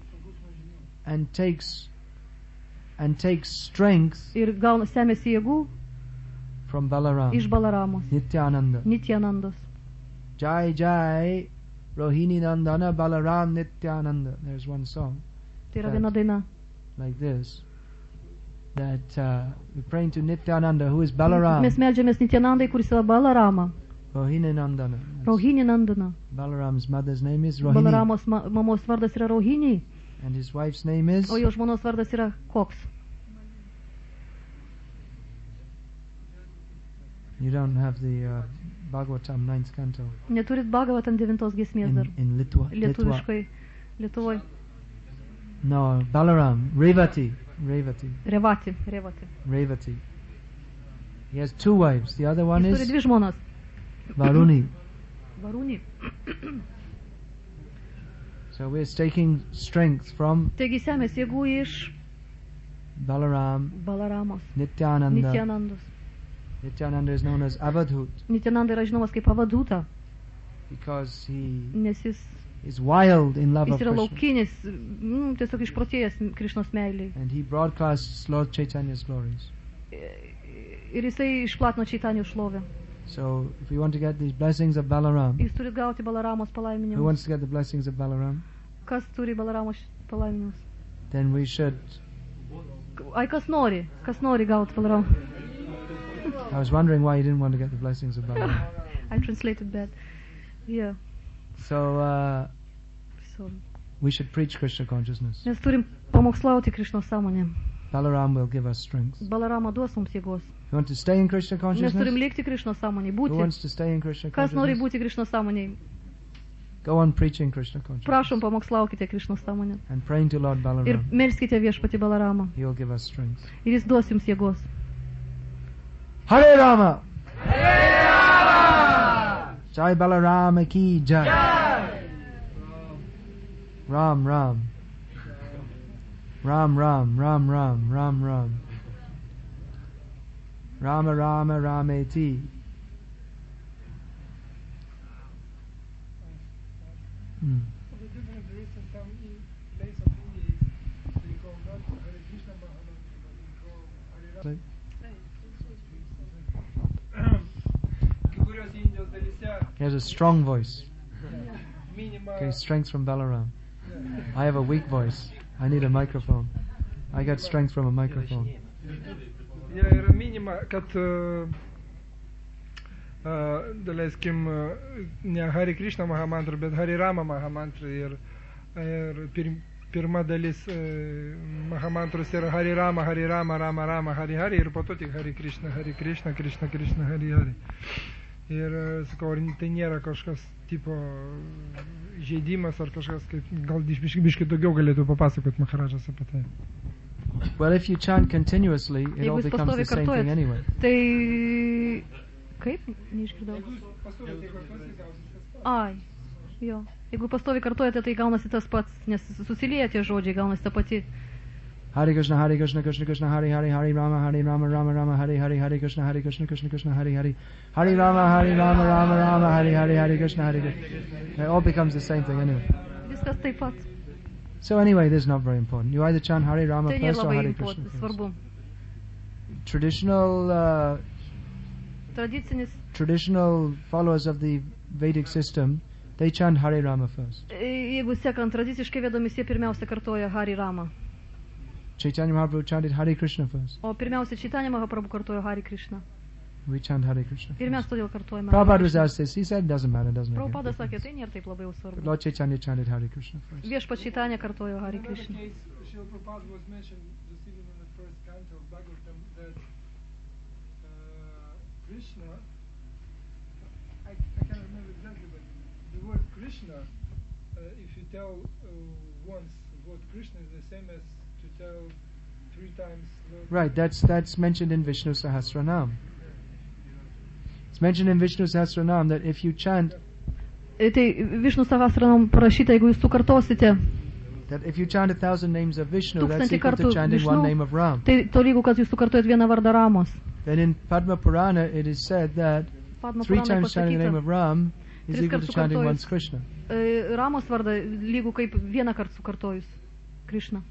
and takes and takes strength ir gauna semėsi jėgų from Balaram, iš Balaramos, Nityananda. Nityanandos. Jai Jai Rohini Nandana Balaram Nityananda. There's one song Tai yra Right. viena daina. like this that uh, we're praying to Nityananda, who is Balaram. Mes meldžiamės Nityanandai, kuris yra Balarama, Rohini Nandana. That's Rohini Nandana. Balaram's mother's name is Rohini, Balaramos ma mamos vardas yra Rohini, and his wife's name is. o jo žmonos vardas yra koks. You don't have the uh, Bhagavatam ninth canto Neturit Bhagavatam devintos giesmės dar. in, in Litva. Litva. Lietuviškai, Lietuvoje. No, Balaram, Revati, Revati, Revati, Revati. Revati. He has two wives. The other one Jis turi is dvi žmonas. Varuni. Varūnį. So we're taking strength from Taigi semės jėgų iš Balaram, Balaramos, Nityananda. Nityanandos. Nityananda is known as Avadhut Nityananda yra žinomas kaip Avaduta, because he nes jis, is wild in love jis of yra Krishna. laukinis, mm, tiesiog išprotėjęs Krišnos meiliai. And he broadcasts Lord Chaitanya's glories. Ir jisai išplatino Čaitanijos šlovę. So, if we want to get these blessings of Balaram, Jūs turit gauti Balaramos who palaiminimus. wants to get the blessings of Balaram? Kas turi Balaramos palaiminimus? Then we should. Ai, kas nori? Kas nori gauti Balaram? I was wondering why you didn't want to get the blessings of Balaram. I translated that. Yeah. So, uh, So, we should preach Krishna consciousness. mes turim pamokslauti Krišnos sąmonę. Balaram will give us strength. Balarama duos mums jėgos. You want to stay in Krishna Mes turim consciousness? likti Krišnos sąmonėj, Who būti. wants to stay in Krishna Kas nori consciousness? būti Krišnos sąmonėj? Go on preaching Krishna consciousness Prašom, pamokslaukite Krišnos sąmonę. and praying to Lord Ir Balaram. melskite viešpatį Balaramą. He will give us strength. Ir jis duos jums jėgos. Hare Rama! Hare Rama! Jai Balarama ki jai! Ram Ram. Ram Ram Ram Ram Ram Ram. Rama Rama Rameti. Hmm. The different routes in some i- place of India is they call not Hare Krishna Mahamantra, but they call Hare Rama. Kai kuriuose Indijos dalyse He has a strong voice. minima, Okay, strength from Balaram. I have a weak voice. I need a microphone. I got strength from a microphone. yra, yra minima, kad uh, uh, daleiskim, uh, ne Hare Krishna Mahamantra, bet Hare Rama Mahamantra ir, ir pir, pirma dalis uh, Mahamantros yra Hare Rama, Hare Rama, Rama Rama, Hare Hare ir po to tik Hare Krishna, Hare Krishna, Krishna Krishna, Hare Hare. Ir, uh, sakau, ar tai nėra kažkas tipo žaidimas ar kažkas, kaip, gal biški, biški daugiau galėtų papasakot Maharajas apie tai. Well, if you chant continuously, it Jeigu all jūs becomes the pastoviai same thing kartojat, anyway. tai... Kaip? Neišgirdau. Ai, jo. Jeigu pastoviai kartojate, tai gaunasi tas pats, nes susilieja tie žodžiai, gaunasi ta pati. Hare Krishna, Hare Krishna, Krishna Krishna, Hare Hare, Hare Rama, Hare Rama, Rama Rama, Hare Hare, Hare Krishna, Hare Krishna, Krishna Krishna, Hare Hare, Hare Rama, Hare Rama, Rama Rama, Hare Hare, Hare Krishna, Hare Krishna. It all becomes the same thing anyway. Viskas taip pat. So anyway, this is not very important. You either chant Hare Rama Tai nėra first or labai Hare important, Krishna first. svarbu. Traditional, uh, Tradicinis, traditional followers of the Vedic system, they chant Hare Rama first. e, jeigu sekant tradiciškai vedomis, jie pirmiausia kartoja Hari Rama. Chaitanya Mahaprabhu chanted Hare Krishna first. O pirmiausia, Chaitanya Mahaprabhu kartoja Hari Krishna. We chant Hare Krishna Ir mes first. todėl kartojame. Prabhupada was asked this. He said, doesn't matter, doesn't make Prabhupada any sakė, difference. tai nėra taip labai jau But svarbu. Lord Chaitanya chanted Hare Krishna first. Viešpats Chaitanya kartojo Hari Another Krishna. case, Srila Prabhupada was mentioned just even in the first canto of Bhagavatam that uh, Krishna, I, I can't remember exactly, but the word Krishna, uh, if you tell uh, once the word Krishna is the same as to tell three times Lord. Right, that's that's mentioned in Vishnu Sahasranam. It's mentioned in Vishnu Sahasranam that if you chant, E, Tai Višnu Sahasranam parašyta, jeigu jūs sukartosite, that if you chant a thousand names of Vishnu, that's Tūkstantį equal to kartų chanting one Višnu. name of Ram. tai tolygu, kad jūs sukartojat vieną vardą Ramos. Then in Padma Purana it is said that Padma three Puranai times chanting the name pasakyta, of Ram is Tris equal to kartus chanting sukartojus. once Krishna. e, Ramos vardą lygu kaip vieną kartą sukartojus Krishna.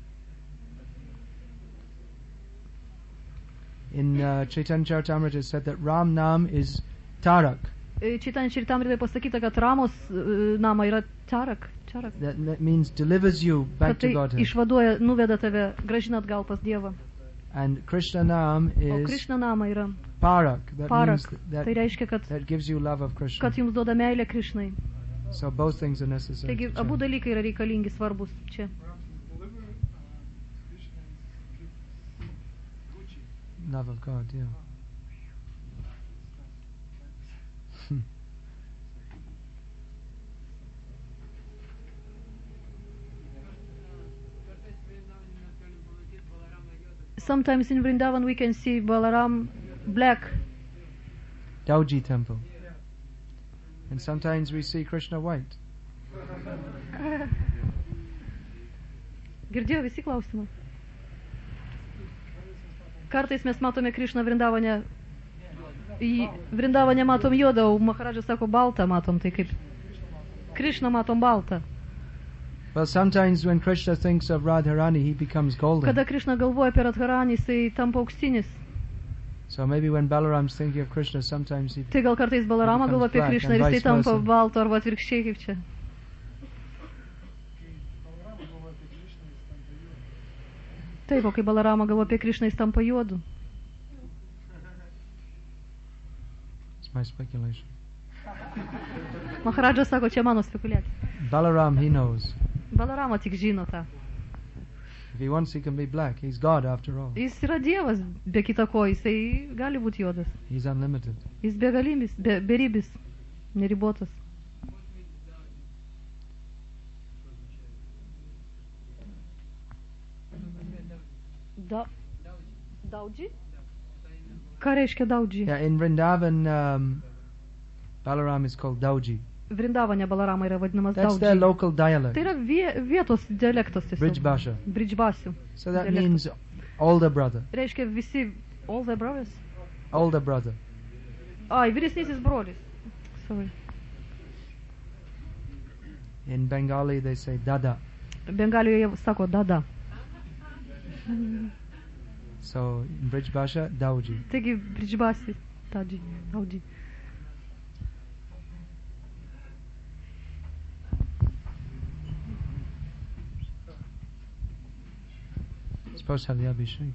In uh, Chaitanya Charitamrita it is said that Ram Nam is Tarak. E, Chaitanya Charitamritoje pasakyta, kad Ramos e, nama yra Tarak. Tarak. That, that means delivers you back Kad to tai Godhead. išvaduoja, nuveda tave, gražina atgal pas Dievą. And Krishna Nam O is Krishna nama yra Parak. That means Parak. that, Tai reiškia, kad, that gives you love of Krishna. kad jums duoda meilę Krishnai. So both things are necessary. Taigi to abu chant. dalykai yra reikalingi, svarbus čia. Rams is deliver, uh, Krishna is give Gucci. Love of God, yeah. Sometimes in Vrindavan we can see Balaram black. Dauji temple. And sometimes we see Krishna white. Girdėjo visi klausimą? Kartais mes matome Krishną Vrindavane. Į Vrindavane matom juodą, o Maharadžas sako baltą matom. Tai kaip Krishną matom baltą. Well, sometimes when Krishna thinks of Radharani, he becomes golden. Kada Krishna galvoja apie Radharanį, jisai tampa auksinis. So maybe when Balaram's thinking of Krishna, sometimes he... Tai gal kartais Balarama becomes galvo apie black Krishną and ir jisai vice tampa versa. balto arba atvirkščiai kaip čia. Taip, o kai Balarama galvo apie Krishną, jis tampa juodu. It's my speculation. Maharadža sako, čia mano spekuliacija. Balaram, he knows. Balarama tik žino tą. If he wants, he can be black. He's God after all. Jis yra dievas, be kita ko, jisai gali būti juodas. He's unlimited. Jis begalimis, be, beribis, neribotas. Da, daudži? Ką reiškia daudži? Yeah, in Vrindavan, um, Balaram is called Dauji. Vrindavane Balarama yra vadinamas That's their daudži. local dialect. Tai yra vie, vietos dialektas tiesiog. Brijbasha. Bridžbasių. So that dialektas. means older brother. Reiškia visi, all the brothers? Older brother. Ai, vyresnysis brolis. Sorry. In Bengali, they say Dada. Bengalijoje sako dada. So in Brijbasha, Dauji. Taigi, Bridžbasi, tadži, daudži. Supposed to have the Abhishek.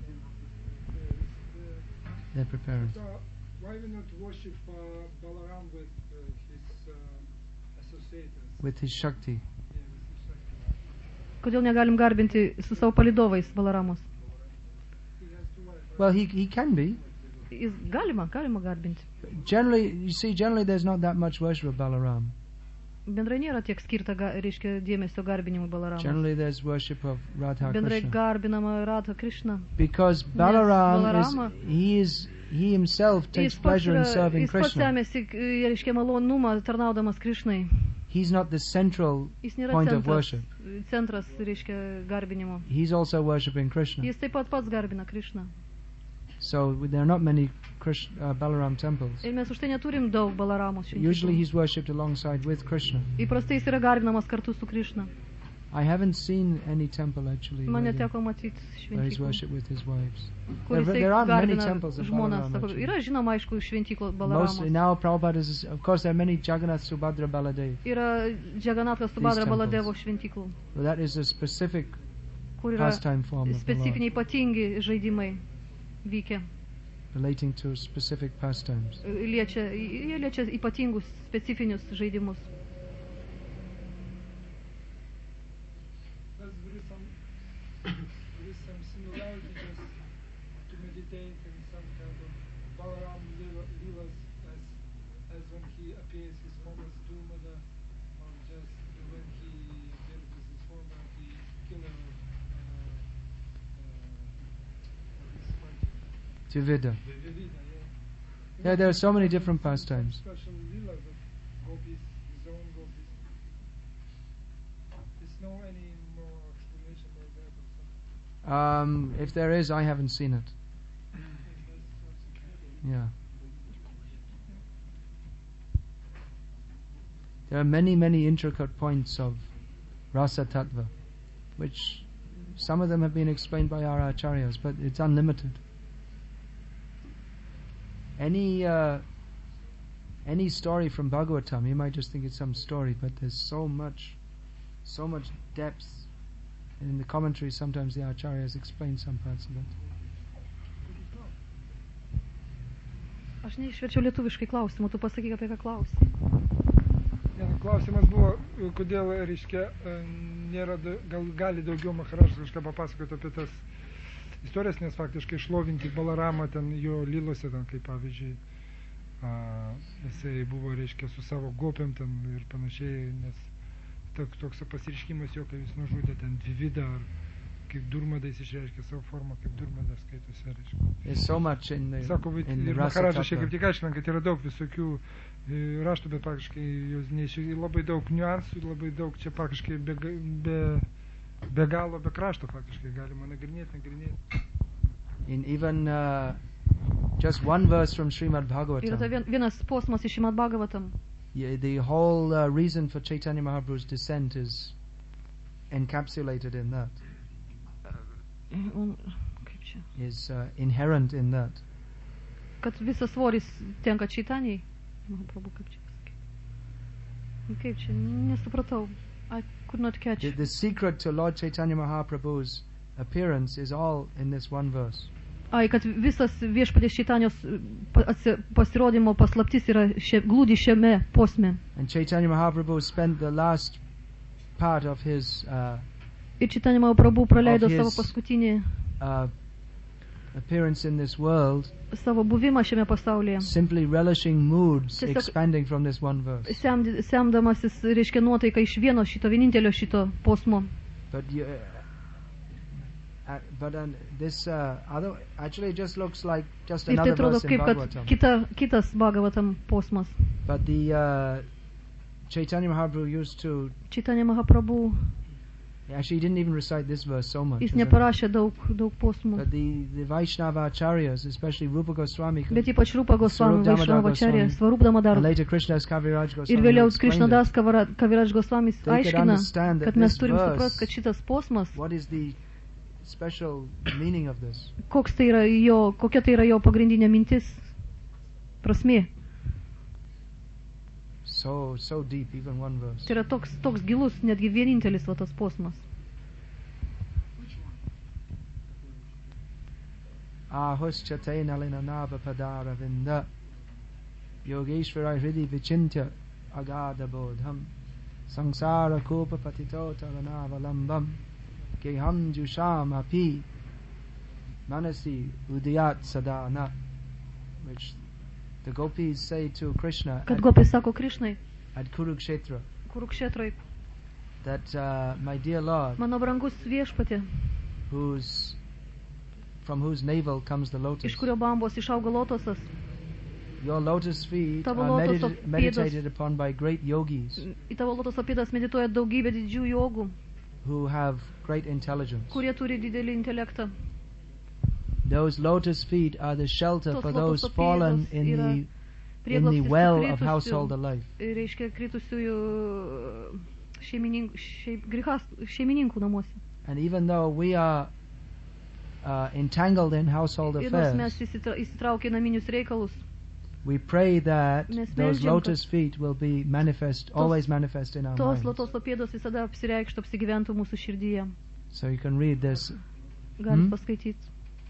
They're preparing. So why we not worship uh, Balaram with uh, his uh, associates? With his Shakti. Yeah, with his Shakti. Kodėl negalim garbinti su savo palidovais Balaramos? He has two wives, right? Well, he he can be. Jis galima, galima garbinti. Generally, you see, generally there's not that much worship of Balaram. Bendrai nėra tiek skirta, ga, reiškia, dėmesio garbinimui Balaramos. Generally there's worship of Radha Bendrai Krishna. garbinama Radha Krishna. Because Balaram Balarama- is, he is, he himself takes Jis pats, pleasure in yra, serving jis pats Krishna. semėsi, reiškia, malonumą tarnaudamas Krishnai. He's not the central Jis nėra point of centras, worship. centras, reiškia, garbinimo. He's also worshipping Krishna. Jis taip pat pats garbina Krishną. So there are not many Krish, uh, Balaram temples. Ir mes už tai neturim daug Balaramos Usually šventyklų. he's worshipped alongside with Krishna. Įprastai jis yra garbinamas kartu su Krishna. I haven't seen any temple actually Man where, neteko matyti where he's šventyklų, worshipped with his wives. kur There, jisai there aren't many garbina temples of žmonas. Balaram Sako, actually. yra žinoma, aišku, šventyklos Most, Balaramos. now Prabhupada is, of course there are many Jagannath, Subhadra, Baladev. Yra Džaganatkas Subhadra temples. Baladevo šventyklų, But that is a specific kur yra pastime form of the Lord, specifiniai ypatingi žaidimai vykę. relating to specific pastimes. Liečia, jie liečia ypatingus, specifinius žaidimus. There's very some, there is some similarity just to meditate in some kind of Balaram lila- lilas as, as when he appears his form as Durmada, or just when he appears as his form as the killer of uh, uh, what is it? Tvivida. Vivida, yeah. Yeah, there are so many different pastimes. Special lilas of gopis, his own gopis. There's no any more explanation about that or something. Um, if there is, I haven't seen it. Yeah. There are many, many intricate points of Rasa Tattva, which some of them have been explained by our acharyas, but it's unlimited. Any uh, any story from Bhagavatam, you might just think it's some story, but there's so much, so much depth. And in the commentary, sometimes the acharyas explain some parts of it. Aš neišverčiau lietuviškai klausimų, tu pasakyk, apie ką klausi. Ne, nu, klausimas buvo, kodėl, reiškia, e, nėra, da- gal gali daugiau Maharažas kažką papasakoti apie tas istorijas, nes faktiškai šlovinti Balaramą ten jo lylose, ten kaip pavyzdžiui, a, jisai buvo, reiškia, su savo gopėm ten ir panašiai, nes toks, toks pasireiškimas jo, kai jis nužudė ten Dvividą, ar kaip Durmada jis išreiškė savo formą, kaip Durmada skaitosi, reiškia. There's so much in the, Sako, bet in the ir Rasa Maharažas šiek Tattva. tiek aiškina, kad yra daug visokių e, raštų, bet praktiškai jos neiši, labai daug niuansų, labai daug čia praktiškai be, ga- be, be galo, be krašto faktiškai galima nagrinėti, nagrinėti. In even uh, just one verse from Srimad Yra ta Bhagavatam, vien, vienas posmas iš Šimad Bhagavatam. yeah, the whole uh, reason for Chaitanya Mahaprabhu's descent is encapsulated in that, Un, kaip čia? is uh, inherent in that. kad visas svoris tenka Čaitanijai. Mahaprabhu, kaip čia pasakyti? Kaip čia? Nesupratau. I could not catch. The, the secret to Lord Chaitanya Mahaprabhu's appearance is all in this one verse. Ai, kad visas viešpaties Čaitanijos pasirodymo paslaptis yra šia, glūdi šiame posme. And Chaitanya Mahaprabhu spent the last part of his uh, Ir Chaitanya Mahaprabhu praleido of his, savo paskutinį uh, appearance in this world, savo buvimą šiame pasaulyje. simply relishing moods Tiesiog expanding from this one verse. Semd, semdamasis, reiškia, nuotaiką iš vieno šito, vienintelio šito posmo. But you, uh, but uh, this uh, other actually it just looks like just Ir tai another atrodo verse in kaip, kad Bhagavatam. kita, kitas Bhagavatam posmas. But the uh, Chaitanya Mahaprabhu used to Chaitanya Mahaprabhu, actually he didn't even recite this verse so much. jis as I- neparašė daug, daug posmų. But the, the Vaishnava acharyas, especially Rupa Goswami, Bet ypač Rupa Goswami, Swarup Vaishnava Acharya, Goswami, Swarup Damodar and later Krishnadas Kaviraj Goswami ir vėliau explained Krishnadas it. Kavara- Kaviraj Goswamis They could aiškina, understand that kad mes this turim verse- suprasti, kad šitas posmas, What is the special meaning of this? koks tai yra jo, kokia tai yra jo pagrindinė mintis, prasmė. So so deep, even one verse. Tai yra toks, toks gilus, netgi vienintelis va tas posmas. Ahuschate nalina nava padara vinda Yogeshwara hridi vichintya agada bodham Sangsara kopa patito taranava lambam Geham jusham api Manasi udiyat sadana, which the gopis say to Krishna Kad at, gopis sako Krishnai, at Kurukshetra Kurukšetroj, that uh, my dear Lord, mano brangus viešpatė, whose from whose navel comes the lotus, iš kurio bambos išauga lotosas, your lotus feet Tavo are lotoso medita- pėdos- meditated upon by great yogis į tavo lotoso pėdas medituoja daugybė didžių jogų, who have great intelligence. kurie turi didelį intelektą. Those lotus feet are the shelter Tos for those lotoso fallen pėdos in yra the in the prieglobstis well of kritusių, householder life. reiškia kritusiųjų šeimininkų, šeim, grihas, šeimininkų namuose. And even though we are uh, entangled in household Ir nors mes affairs, įsitra- įsitraukę į naminius reikalus, we pray that Mes those meldžiam, lotus feet will be manifest, always manifest in our tos minds. lotoso pėdos visada apsireikštų, apsigyventų mūsų širdyje. So you can read this Galit Hmm? paskaityti.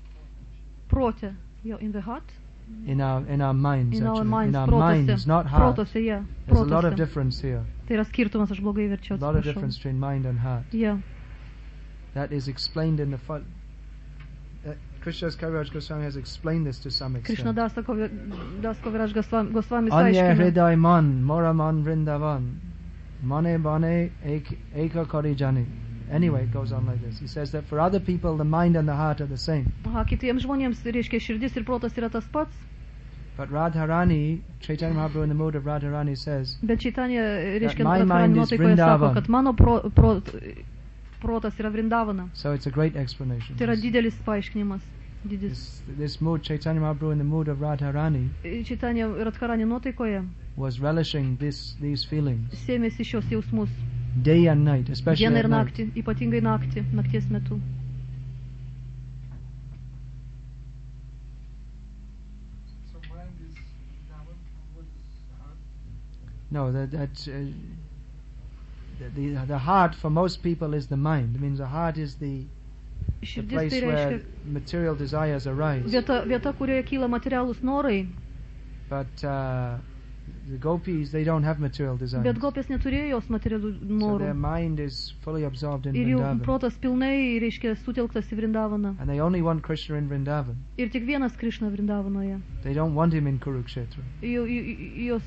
Protė, jo, in the heart, in our in our minds, in our actually. minds, in our protose, minds, not heart. protose, yeah, There's a lot of protose. difference here. Tai yra skirtumas, aš blogai verčiau, A lot of atsiprašau. difference between mind and heart. Yeah. That is explained in the fun. Uh, Krishnadas Kaviraj Goswami has explained this to some extent. Krishna Das Kaviraj Goswamis Anya aiškina, hriday man, moraman vrindavan, mane bane ek- eka kori jani. Anyway, it goes on like this. He says that for other people, the mind and the heart are the same. aha, kitiems žmonėms, reiškia, širdis ir protas yra tas pats, But Radharani, Chaitanya Mahaprabhu in the mood of Radharani says, bet Čaitanija, reiškia, my Radharani mind is nuotaikoje sako, Vrindavan. kad mano pro, pro, protas yra Vrindavana. so it's a great explanation. Tai yra This, didelis paaiškinimas. Didis. this, this mood, Chaitanya Mahaprabhu in the mood of Radharani, Čaitanija Radharani nuotaikoje was relishing this, these feelings sėmėsi šios jausmus. day and night, especially Dieną at ir night. naktį, ypatingai naktį, nakties metu. So mind is Vrindavan, and what is heart? No, that, that uh, the, the the heart for most people is the mind. It means the heart is the, the Širdis place tai where reiškia material desires arise. vieta, vieta, kurioje kyla materialūs norai, But uh, the gopis, they don't have material desires. bet gopės neturėjo jos materialų So their norų. mind is fully absorbed in Ir jų Vrindavan. protas pilnai, reiškia, sutelktas į Vrindavaną. And they only want Krishna in Vrindavan. Ir tik vienas Krishna Vrindavanoje. They don't want him in Kurukshetra. Jo- jo- jo- Jos...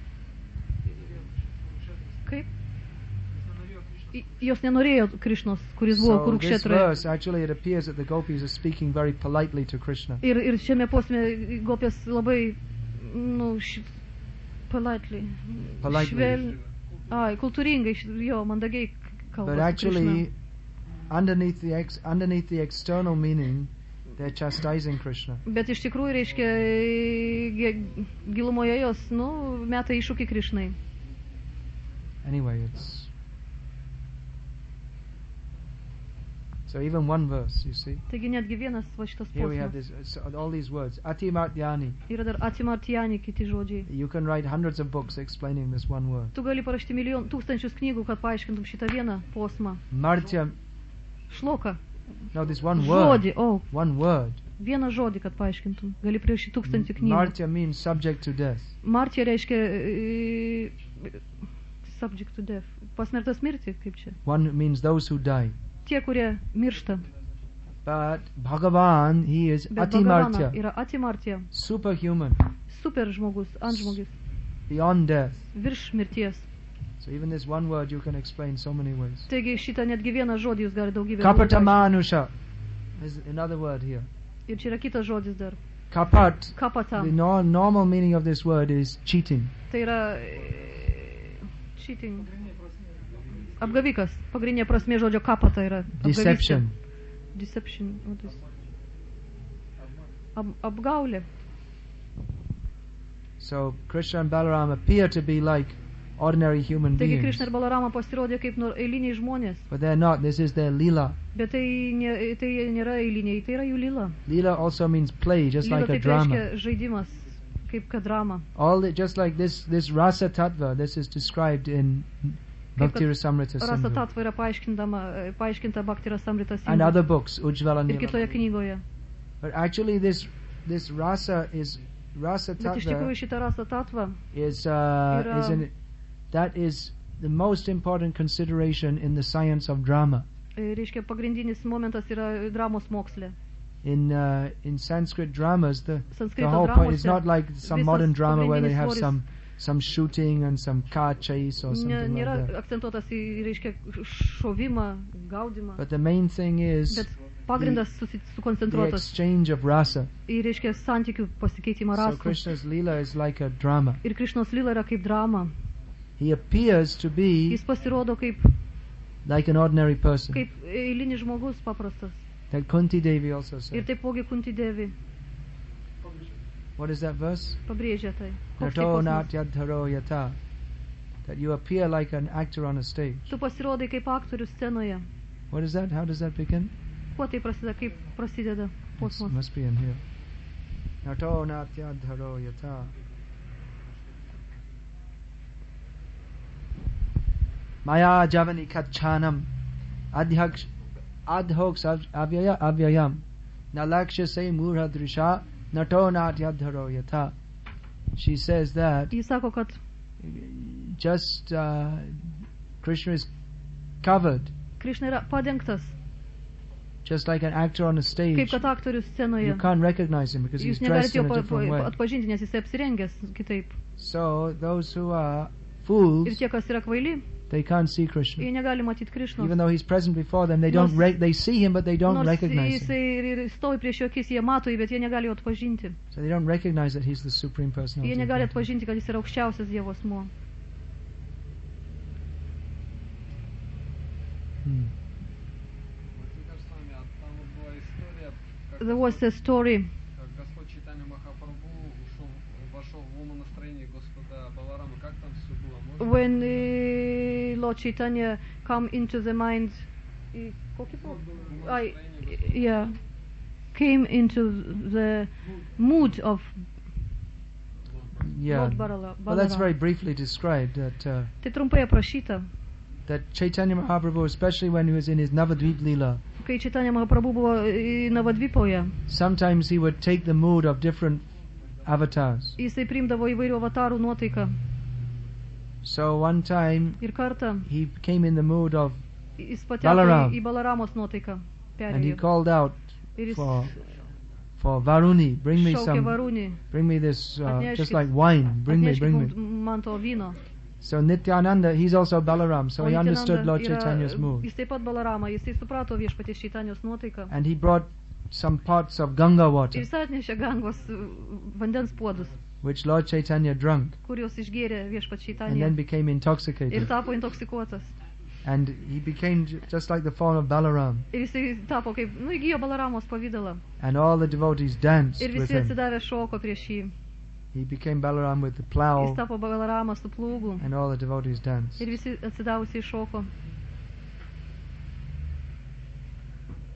Kaip? I- Jos nenorėjo Krishnos, kuris buvo So this Kurukšetroje. verse, actually it appears that the gopis are speaking very politely to Krishna. Ir, ir šiame posme gopės labai, nu, š... politely, Politely. švel... Ai, kultūringai, š- jo, mandagiai kalba But su actually, Krishna. underneath the ex- underneath the external meaning, they're chastising Krishna. Bet iš tikrųjų reiškia, gi- gilumoje jos, nu, meta iššūkį Krishnai. Anyway, it's So even one verse, you see. Taigi netgi vienas va šitas Here we have posmas. this, so all these words. Atimartyani. Yra dar atimartijani kiti žodžiai. You can write hundreds of books explaining this one word. Tu gali parašyti milijon, tūkstančius knygų, kad paaiškintum šitą vieną posmą. Martya, Šloka. no, this one word. Žodį, o, One word. vieną žodį, kad paaiškintum. Gali prieš tūkstantį knygų. Martya means subject to death. Martija reiškia e, subject to death. Pasmertas mirti, kaip čia. One means those who die. Tie, kurie miršta. But Bhagavan, he is Bet Bhagavana Atimartya, yra atimartija. superhuman, Super žmogus, antžmogis. beyond death. Virš mirties. So even this one word you can explain so many ways. Taigi šitą netgi vieną žodį jūs gali daugybę. būdų paaiškinti. Kapatamanusha. There's another word here. Ir čia yra kitas žodis dar. Kapat. Kapata. The no- normal meaning of this word is cheating. Tai yra e, cheating. Apgavikas. Pagrindinė prasmė žodžio kapata yra apgavystė. Deception. Deception. What is? Ab, apgaulė. So Krishna and Balaram appear to be like ordinary human Taigi beings, Krishna ir Balarama pasirodė kaip nu, eiliniai žmonės. but they're not. This is their lila. Bet tai, ne, tai nėra eiliniai, tai yra jų lila. Lila also means play, just Lila like a taip drama. reiškia žaidimas, kaip kad drama. All the, just like this, this rasa tattva. This is described in Bhakti Rasamrita Rasa Sindhu tatva yra paaiškindama, paaiškinta Bhakti Rasamrita and Sindhu other books, Ujjvala ir kitoje Nila. knygoje. But actually, this this rasa is rasa Bet iš tikrųjų tattva šita rasa tatva is uh, Yra- is an, that is the most important consideration in the science of drama. e, reiškia pagrindinis momentas yra dramos moksle. In uh, in Sanskrit dramas, the the Sanskrito whole point is dramose not like some visas modern drama where they have pagrindinis some some shooting and some car chase or ne, something nėra like that. akcentuotas į, reiškia, šovimą, gaudimą, But the main thing is bet pagrindas susi- the sukoncentruotas exchange of rasa. į, reiškia, santykių pasikeitimą So rastų. Krishna's lila is like a drama. Ir Krišnos lila yra kaip drama. He appears to be Jis pasirodo kaip, like an ordinary person. kaip eilinis žmogus paprastas. That Kunti Devi also Ir said. taipogi Kunti Devi What is that verse? pabrėžia tai. Koks tai Nato posmas? natyadharo yata. That you appear like an actor on a stage. Tu pasirodai kaip aktorius scenoje. What is that? How does that begin? Kuo tai prasideda, kaip prasideda It posmas? must be in here. Nato natyadharo yata. Maya javani kachanam adhyaksh adhoks av- avyaya avyayam nalaksha se murha drisha nato natyadharo yata. She says that Jis sako, kad just uh, Krishna is covered Krišna yra padengtas, just like an actor on a kaip stage. kad aktorius scenoje. You can't recognize him because he's Jūs dressed negalite jo in a pa- different pa- way. atpažinti, nes jis apsirengęs kitaip. So those who are fools, Ir tie, kas yra kvaili, they can't see jie Krishna. negali matyti Krišnos. Even though he's present before them, they don't Nors- rec- they see him, but they don't Nors recognize him. jisai ir, ir stovi prieš jų akis, jie mato jį, bet jie negali jo atpažinti. So they don't recognize that he's the supreme Jie personality. of negali Godhead. atpažinti, kad jis yra aukščiausias Dievo asmuo. Hmm. Владимир с вами, а там вот была история, как There was a story как Господь Чайтанья Махапрабху ушел, вошел в умонастроение Господа Баларама. Как там все было? Можно? when uh, Lord Chaitanya come into the mind. uh, kokį po- I, yeah, came into the mood of Yeah. Lord Barala, Well, that's Balaram. very briefly described. That uh, Tai trumpai aprašyta, that Chaitanya Mahaprabhu, especially when he was in his Navadvip Leela, kai Chaitanya Mahaprabhu buvo uh, Navadvipoje, sometimes he would take the mood of different avatars. jisai priimdavo įvairių avatarų nuotaiką. So one time Ir kartą he came in the mood of, jis pateko Balaram. į, į Balaramos nuotaiką. and he Perėjo. called out Ir jis for for Varuni, bring me šaukė some, Varūnį, bring me this, uh, Atneškit- just like wine, bring me, atneškit bring mums- me. man to vyno. So Nityananda, he's also Balaram, so O he understood Nityananda Lord yra- Chaitanya's mood. Jis taip pat Balarama, jisai suprato viešpaties Čaitanijos nuotaiką. And he brought some pots of Ganga water, Ir jis atnešė gangos uh, vandens puodus, which Lord Chaitanya drank, kuriuos išgėrė viešpats and Čaitanija then became ir intoxicated. tapo intoksikuotas. And he became j- just like the form of Balaram. Ir jisai tapo kaip, nu, įgyjo Balaramos pavydalą. And all the devotees danced Ir with visi him. atsidavę šoko prieš jį. He became Balaram with the Jis plow, tapo Balaramas su plūgu. and all the devotees danced. Ir visi atsidavusiai šoko.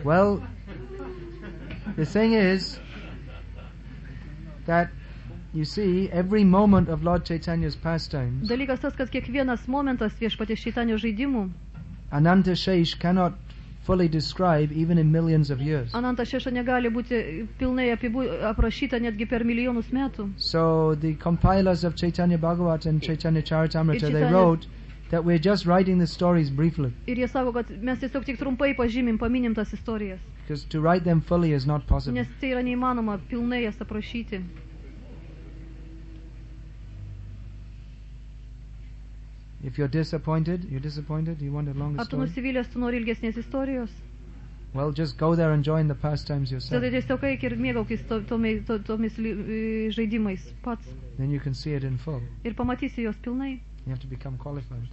Well, the thing is that, you see, every moment of Lord Chaitanya's pastimes, Dalykas tas, kad kiekvienas momentas Viešpaties Čaitanijos žaidimų Ananta Shesh cannot fully describe even in millions of years. Ananta Šeša negali būti pilnai apibu, aprašyta netgi per milijonus metų. So the compilers of Chaitanya Bhagavat and Chaitanya Charitamrita, they Chaitanya- wrote that we're just writing the stories briefly, Ir jie sako, kad mes tiesiog tik trumpai pažymim, paminim tas istorijas, because to write them fully is not possible. nes tai yra neįmanoma pilnai jas aprašyti. If you're disappointed, you're disappointed, you want a longer Ar tu story? nusivylęs, tu nori ilgesnės istorijos? Well, just go there and join the pastimes yourself. Tada tiesiog eik ir mėgaukis to, tomis, to, tomis li- žaidimais pats. Then you can see it in full. Ir pamatysi jos pilnai. You have to become qualified.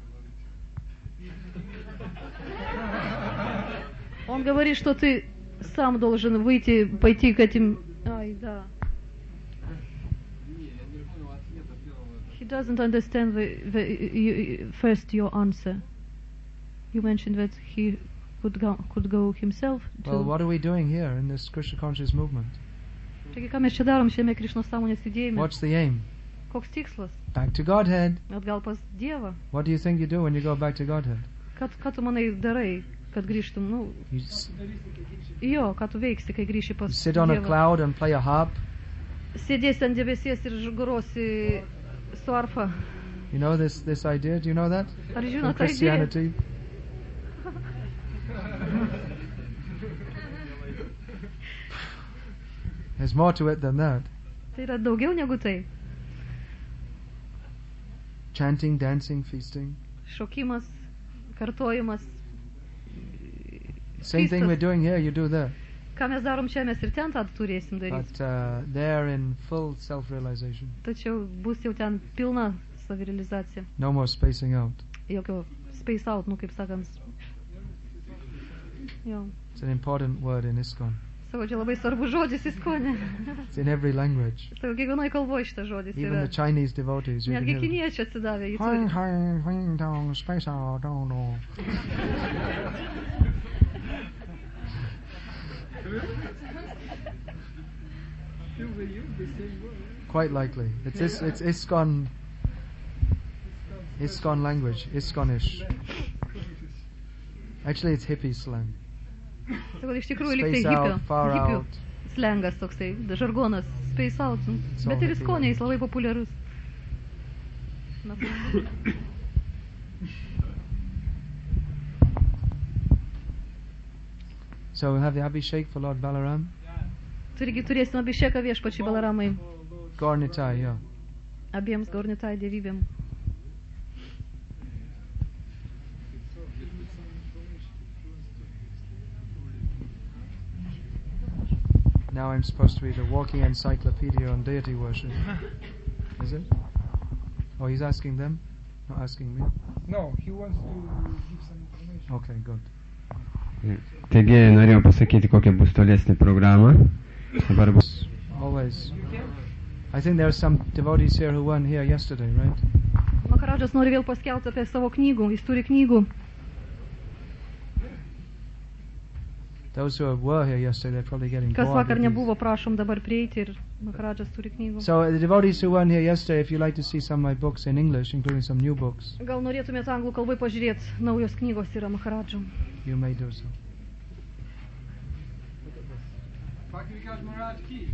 Он говорит, что ты сам должен выйти, пойти к этим... Ай, да. Не, я не понял ответа первого. He doesn't understand the, the, you, first your answer. You mentioned that he could go, could go himself to... Well, what are we doing here in this Krishna conscious movement? Taigi, ką mes čia darom šiame Krišnos sąmonės judėjime? What's the aim? Koks tikslas? Back to Godhead. Atgal pas Dievą. What do you think you do when you go back to Godhead? Ką, ką tu manai darai, kad grįžtum? Nu, You s- jo, ką tu veiksi, kai grįši pas sit on a Dievą? cloud and play a harp. Sėdėsi ant debesies ir grosi su arfa. You know this this idea? Do you know that? Ar From žinot tą idėją? Christianity? There's more to it than that. Tai yra daugiau negu tai. Chanting, dancing, feasting. Šokimas, kartojimas. Same thing Feastas. we're doing here, you do there. Ką mes darom čia, mes ir ten tą turėsim daryti. But uh, they're in full self-realization. Tačiau bus jau ten pilna savirealizacija. No more spacing out. Jokio space out, nu kaip sakant. Jo. It's an important word in ISKCON. Sako, čia labai svarbus žodis įskonė. It's in every language. Sako, kiekvienoje kalboje šitas žodis Even yra. the Chinese devotees. You can Netgi hear them. kiniečiai atsidavė. jį Hang, turi. hang, hang, dong, space out, don't know. Quite likely. It's is, it's ISKCON ISKCON language, ISKCONish. Actually, it's hippie slang. Sako, iš tikrųjų lyg tai Space hipių, out, far hipių out. slengas toksai, žargonas, space out. nu. So Bet ir hippie įskonė jis language. labai populiarus. Na, So we have the Abhishek for Lord Balaram. tu irgi turėsim abhišeką viešpačiai Balaramai, Gaurnitai, yeah. abiems Gaurnitai dievybėm. Now I'm supposed to be the walking encyclopedia on deity worship. Is it? Oh, he's asking them? Not asking me? No, he wants to give some information. Okay, good. Taigi norėjau pasakyti, kokia bus tolesnė programa. Dabar bus Always. I think there are some devotees here who weren't here yesterday, right? Makaradžas nori vėl paskelbti apie savo knygų, jis turi knygų. Those who were here yesterday, they're probably getting Kas bored. vakar with these. nebuvo, prašom dabar prieiti ir Makaradžas turi knygų. So the devotees who weren't here yesterday, if you like to see some of my books in English, including some new books, Gal norėtumėt anglų kalbai pažiūrėti, naujos knygos yra Makaradžų. you may do so. Bhakti Vikas Maharaj ki.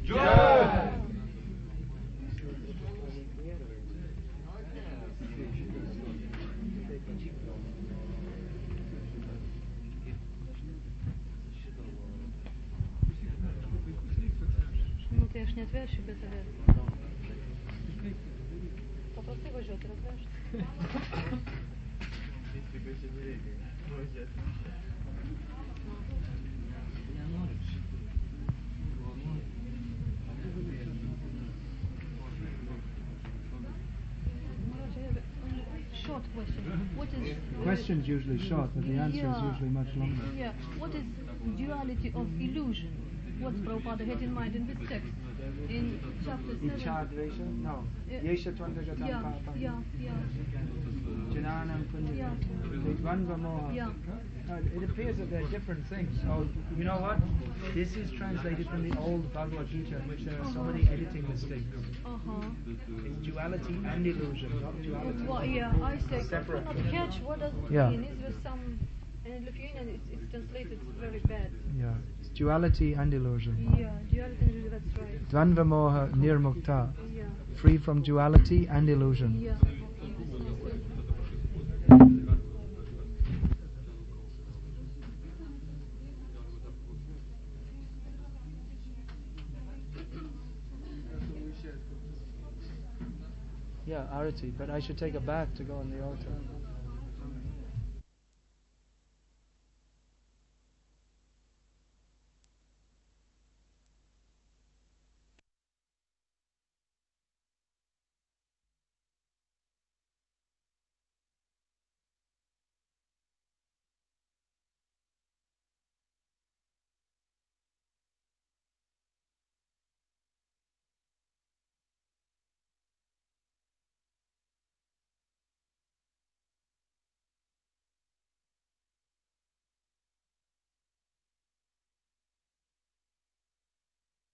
Nu tai aš netvešiu be tavęs. Paprastai važiuoti ir atvežti. Short question. What is Questions usually short, but the answer is Yeah. usually much longer. Yeah. What is duality of illusion? what Prabhupada had in mind in this text. In chapter seven. Ichadvesha? No. Yeah. Yesha Twandagatam Yeah, Papam. yeah, yeah, Jananam Punya. Yeah. Dvandva Moha. yeah. Uh, it appears that they're different things. So, you know what? This is translated from the old Bhagavad Gita, in which there are so many editing mistakes. Uh-huh. It's duality and illusion, not duality. Well, yeah, I say, I Separate. cannot catch what does it Yeah. mean. Is there some, and in Lithuanian it's, it's translated very bad. Yeah. It's duality and illusion. Yeah, duality, that's right. Dvandva Moha Nirmukta. Yeah, Free from duality and illusion. yeah. Yeah, Arati, but I should take a bath to go on the altar.